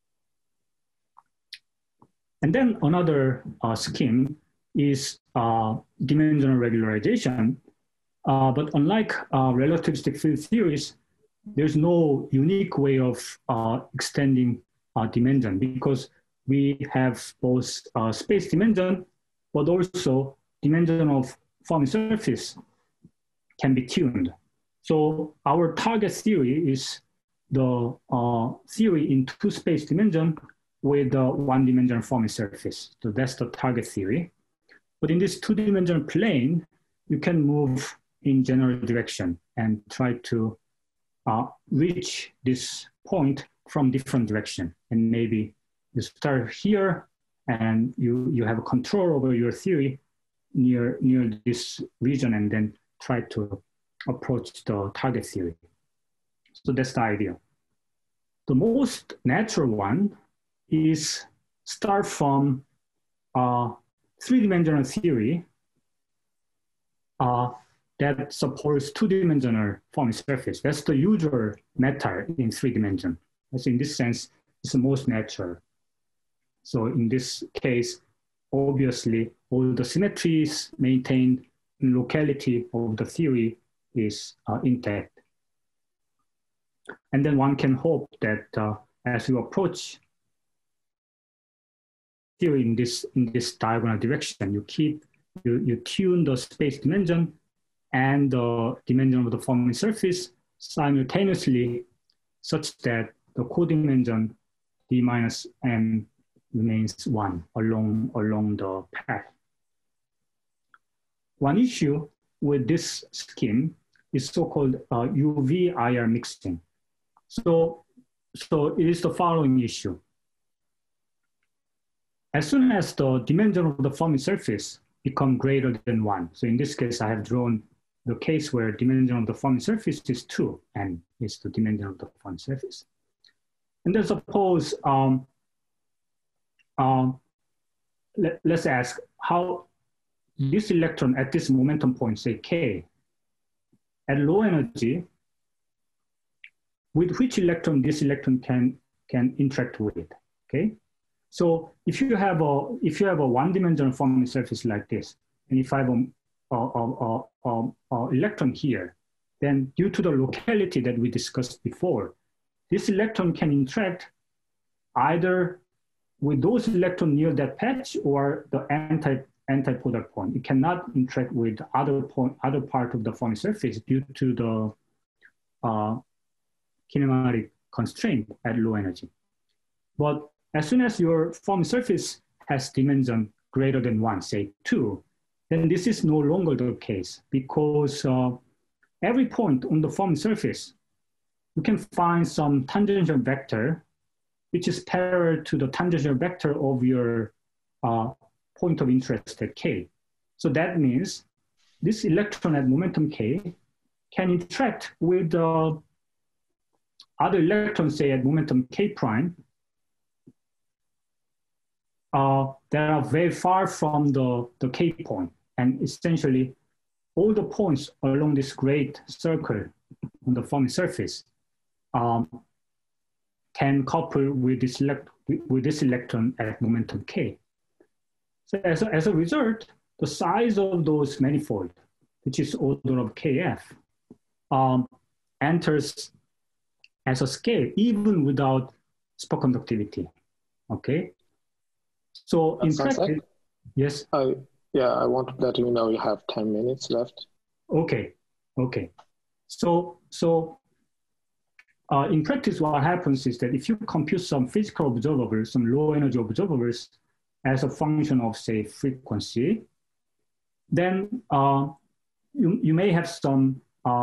And then another scheme is dimensional regularization. But unlike relativistic field theories, there's no unique way of extending dimension, because we have both space dimension, but also dimension of Fermi surface can be tuned. So our target theory is the theory in two space dimension with the one-dimensional Fermi surface. So that's the target theory. But in this two-dimensional plane, you can move in general direction and try to reach this point from different direction. And maybe you start here and you have a control over your theory near this region, and then try to approach the target theory. So that's the idea. The most natural one is start from three-dimensional theory that supports two-dimensional Fermi surface. That's the usual method in three dimension. So in this sense, it's the most natural. So in this case, obviously, all the symmetries maintained in locality of the theory is intact. And then one can hope that as you approach theory in this diagonal direction, you tune the space dimension and the dimension of the Fermi surface simultaneously, such that the codimension d minus m remains 1 along the path. One issue with this scheme is so-called UV-IR mixing. So it is the following issue. As soon as the dimension of the Fermi surface become greater than 1, so in this case, I have drawn the case where dimension of the Fermi surface is 2, and is the dimension of the Fermi surface. And then suppose, let's ask how this electron at this momentum point, say K, at low energy, with which electron this electron can interact with, okay? So if you have a one-dimensional Fermi surface like this, and if I have a electron here, then due to the locality that we discussed before, this electron can interact either with those electrons near that patch or the antipolar point. It cannot interact with other part of the Fermi surface due to the kinematic constraint at low energy. But as soon as your Fermi surface has dimension greater than 1, say 2, then this is no longer the case, because every point on the Fermi surface, you can find some tangential vector which is parallel to the tangential vector of your point of interest at K. So that means this electron at momentum K can interact with other electrons, say at momentum K prime, that are very far from the K point. And essentially, all the points along this great circle on the Fermi surface can couple with this electron at momentum K. So as a result, the size of those manifold, which is order of Kf, enters as a scale even without spot conductivity. Okay. So in practice, yes. Yeah, I want to let you know you have 10 minutes left. Okay. Okay. So in practice, what happens is that if you compute some physical observables, some low energy observables as a function of, say, frequency, then you may have some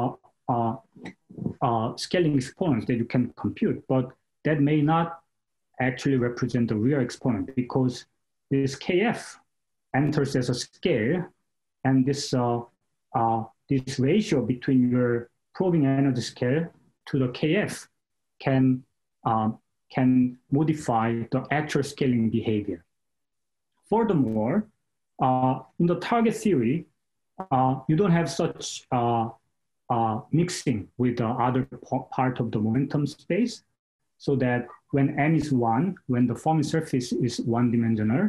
scaling exponents that you can compute, but that may not actually represent the real exponent, because this Kf enters as a scale, and this ratio between your probing energy scale to the Kf can modify the actual scaling behavior. Furthermore, in the target theory, you don't have such mixing with the other part of the momentum space, so that when n is 1, when the Fermi surface is one-dimensional,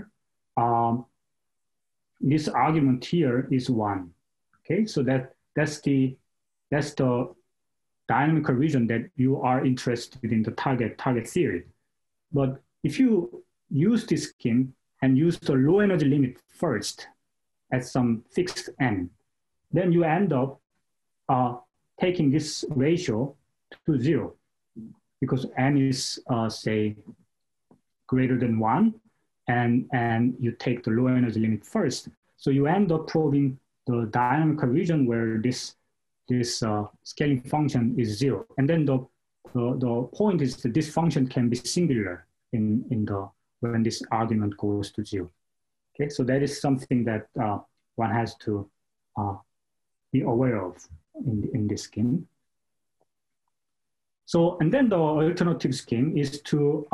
this argument here is 1. Okay, so that's the dynamical region that you are interested in the target theory. But if you use this scheme and use the low energy limit first at some fixed n, then you end up taking this ratio to 0, because n is, say, greater than 1, and you take the low energy limit first. So you end up probing the dynamical region where this scaling function is 0. And then the point is that this function can be singular when this argument goes to 0. Okay, so that is something that one has to be aware of in this scheme. So, and then the alternative scheme is to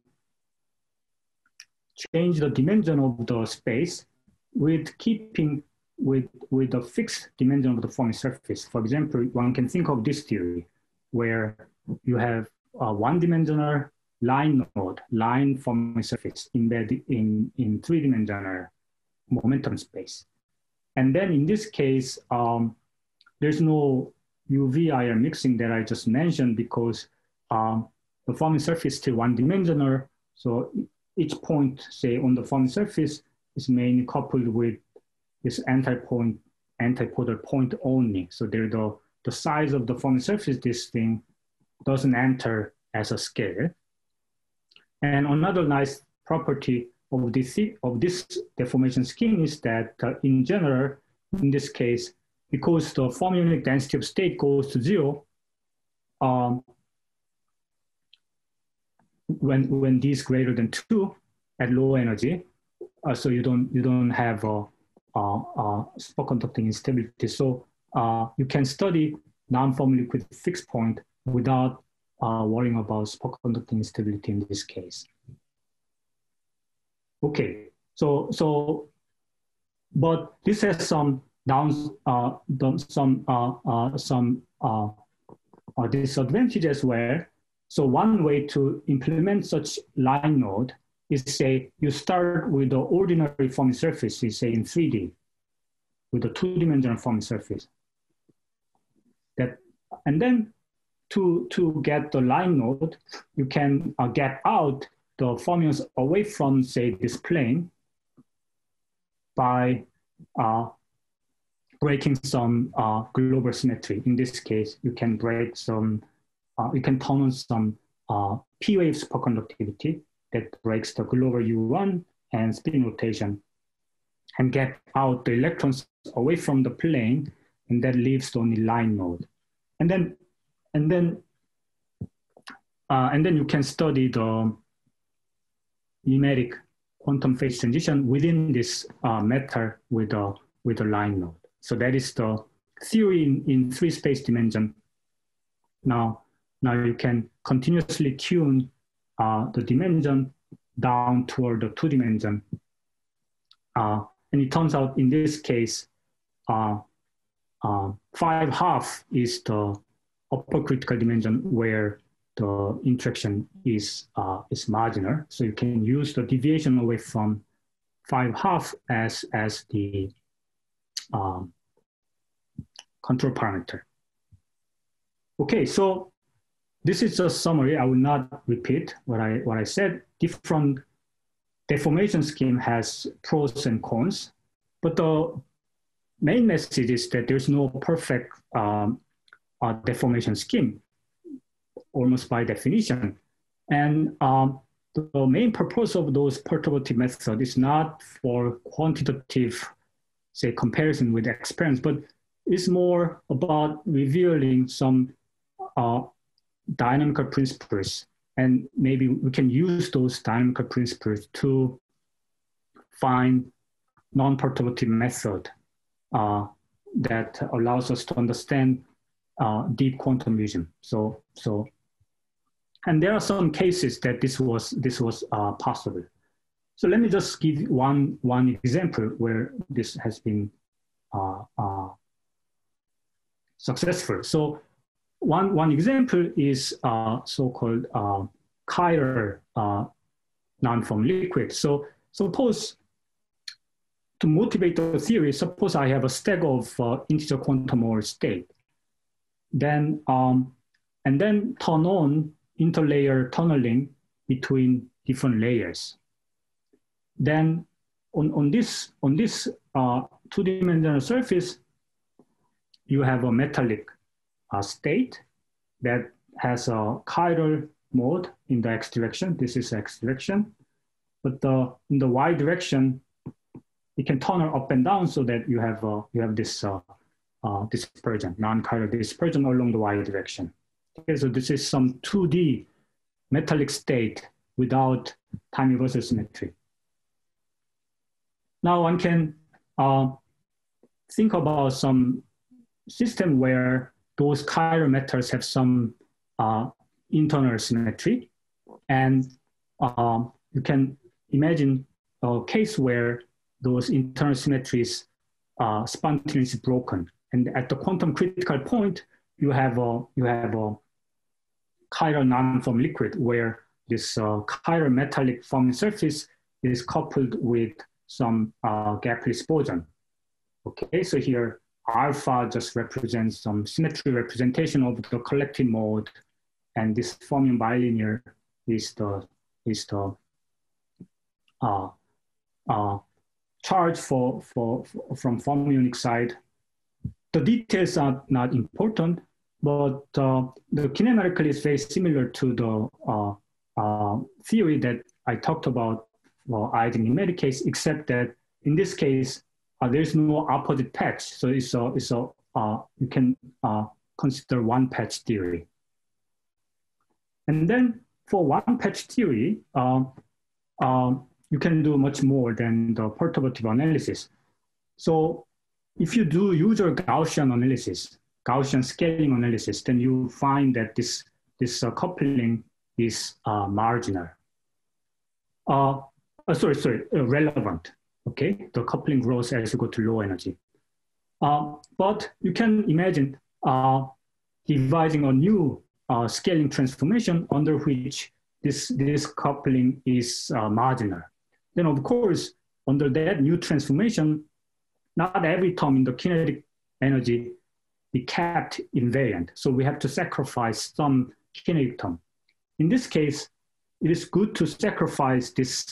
change the dimension of the space with keeping with the fixed dimension of the Fermi surface. For example, one can think of this theory where you have a one-dimensional line Fermi surface embedded in three-dimensional momentum space. And then in this case, there's no UV-IR mixing that I just mentioned, because the Fermi surface is still one-dimensional. So each point, say, on the Fermi surface is mainly coupled with this antipodal point only. So there the size of the Fermi surface, this thing doesn't enter as a scale. And another nice property of this deformation scheme is that in general, in this case, because the fermionic density of state goes to 0, when d is greater than 2 at low energy, so you don't have spot conducting instability. So you can study non-Fermi liquid fixed point without worrying about spot conducting instability in this case. Okay, so but this has some disadvantage as well. So one way to implement such line node is, say, you start with the ordinary Fermi surface, say in 3D, with a two-dimensional Fermi surface. And then to get the line node, you can get out the fermions away from, say, this plane by breaking some global symmetry. In this case, you can break some, you can turn on some P-wave superconductivity that breaks the global U1 and spin rotation and get out the electrons away from the plane, and that leaves only line mode. And then you can study the mimetic quantum phase transition within this matter with a line mode. So that is the theory in three space dimension. Now you can continuously tune the dimension down toward the 2 dimension. And it turns out in this case, 5½ is the upper critical dimension where the interaction is marginal. So you can use the deviation away from 5½ as the control parameter. Okay, so this is a summary. I will not repeat what I said. Different deformation scheme has pros and cons, but the main message is that there's no perfect deformation scheme, almost by definition. And the main purpose of those perturbative methods is not for quantitative, say, comparison with experiments, but it's more about revealing some dynamical principles. And maybe we can use those dynamical principles to find non-perturbative method that allows us to understand deep quantum vision. And there are some cases that this was possible. So let me just give one example where this has been successful. So one example is so-called chiral non-form liquid. So suppose, to motivate the theory, suppose I have a stack of integer quantum Hall state. Then and then turn on interlayer tunneling between different layers. Then on this 2-dimensional surface, you have a metallic state that has a chiral mode in the x direction. This is x direction, but in the y direction, it can tunnel up and down so that you have this dispersion, non-chiral dispersion along the y direction. Okay, so this is some 2D metallic state without time reversal symmetry. Now one can think about some system where those chiral metals have some internal symmetry, and you can imagine a case where those internal symmetries are spontaneously broken, and at the quantum critical point, you have a chiral non-form liquid where this chiral metallic forming surface is coupled with some gapless boson. Okay, so here alpha just represents some symmetry representation of the collective mode, and this fermion bilinear is the charge from fermionic side. The details are not important, but the kinematically is very similar to the theory that I talked about for Ising mimetic case, except that in this case, there's no opposite patch. So you can consider one patch theory. And then for one patch theory, you can do much more than the perturbative analysis. So if you do usual Gaussian analysis, Gaussian scaling analysis, then you find that this coupling is marginal. Relevant. Okay, the coupling grows as you go to low energy. But you can imagine devising a new scaling transformation under which this coupling is marginal. Then of course, under that new transformation, not every term in the kinetic energy be kept invariant. So we have to sacrifice some kinetic term. In this case, it is good to sacrifice this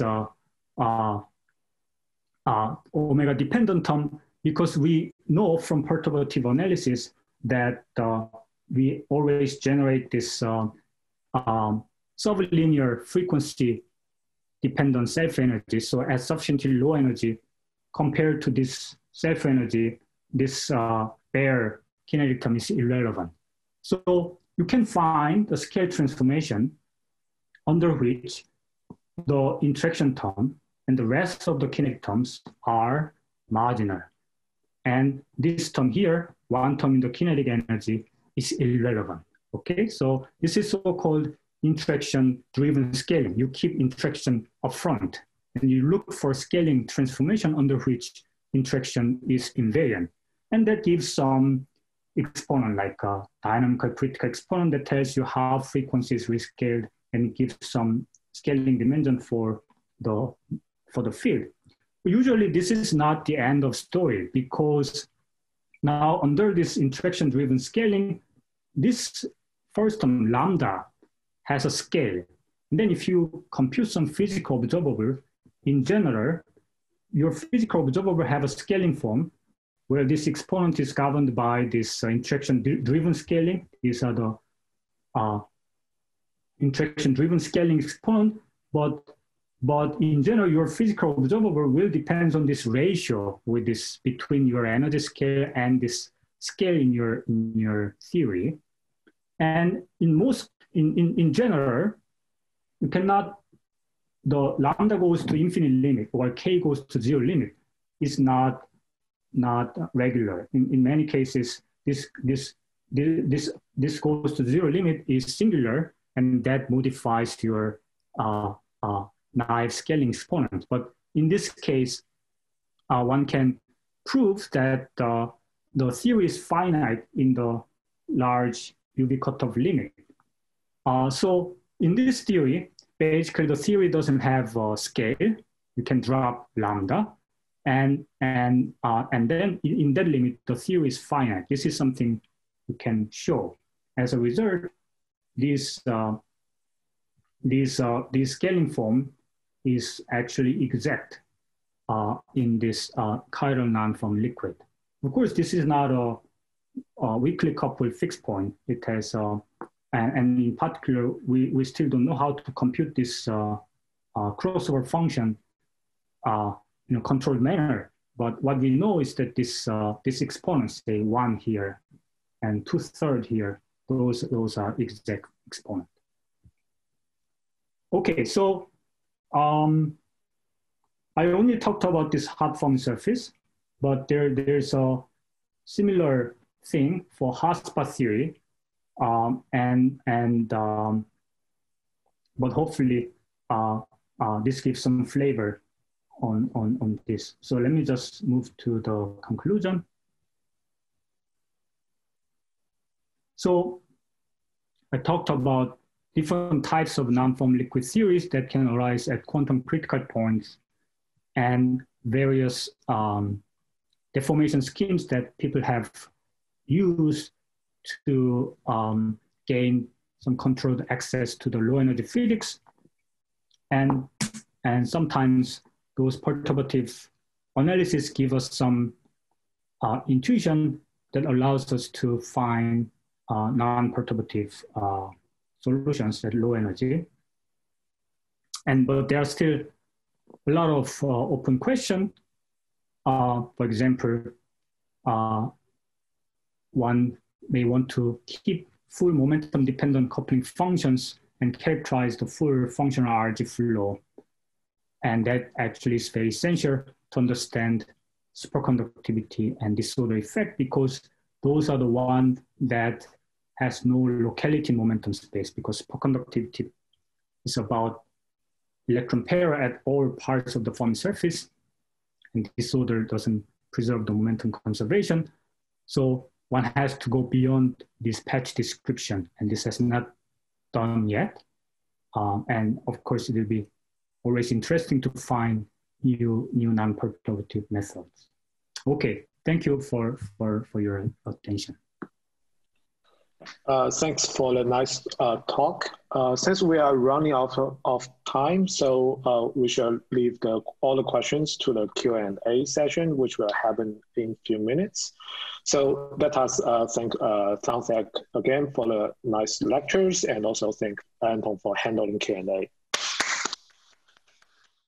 omega dependent term, because we know from perturbative analysis that we always generate this sublinear frequency dependent self-energy. So at sufficiently low energy, compared to this self-energy, this bare kinetic term is irrelevant. So you can find the scale transformation under which the interaction term and the rest of the kinetic terms are marginal. And this term here, one term in the kinetic energy, is irrelevant. Okay, so this is so-called interaction-driven scaling. You keep interaction up front, and you look for scaling transformation under which interaction is invariant. And that gives some exponent, like a dynamical critical exponent that tells you how frequency is rescaled, and gives some scaling dimension for the field. Usually this is not the end of story, because now under this interaction-driven scaling, this first term lambda has a scale. And then if you compute some physical observable, in general, your physical observable have a scaling form where this exponent is governed by this interaction-driven scaling. These are the interaction-driven scaling exponent, but in general, your physical observable will depend on this ratio with this between your energy scale and this scale in your theory. And in general, you cannot, the lambda goes to infinite limit or k goes to zero limit is not regular. In many cases, this goes to zero limit is singular, and that modifies your naive scaling exponent. But in this case, one can prove that the theory is finite in the large UV cutoff limit. So in this theory, basically the theory doesn't have a scale. You can drop lambda, and then in that limit, the theory is finite. This is something you can show. As a result, this scaling form is actually exact in this chiral non-form liquid. Of course, this is not a weakly coupled fixed point. It has, and in particular, we still don't know how to compute this crossover function in a controlled manner. But what we know is that this exponents, say 1 here and 2/3 here, those are exact exponents. Okay, so I only talked about this hot form surface, but there's a similar thing for hotspot theory, but hopefully this gives some flavor on this. So let me just move to the conclusion. So I talked about different types of non-form liquid theories that can arise at quantum critical points, and various deformation schemes that people have used to gain some controlled access to the low energy physics. And sometimes those perturbative analysis give us some intuition that allows us to find non-perturbative solutions at low energy. But there are still a lot of open questions. For example, one may want to keep full momentum dependent coupling functions and characterize the full functional RG flow. And that actually is very essential to understand superconductivity and disorder effect, because those are the ones that has no locality in momentum space, because superconductivity is about electron pair at all parts of the Fermi surface, and disorder doesn't preserve the momentum conservation. So one has to go beyond this patch description, and this has not done yet. And of course, it will be always interesting to find new non-perturbative methods. Okay, thank you for your attention. Thanks for the nice talk. Since we are running out of time, so we shall leave all the questions to the Q&A session, which will happen in a few minutes. So let us thank Sangsec again for the nice lectures, and also thank Anton for handling Q&A.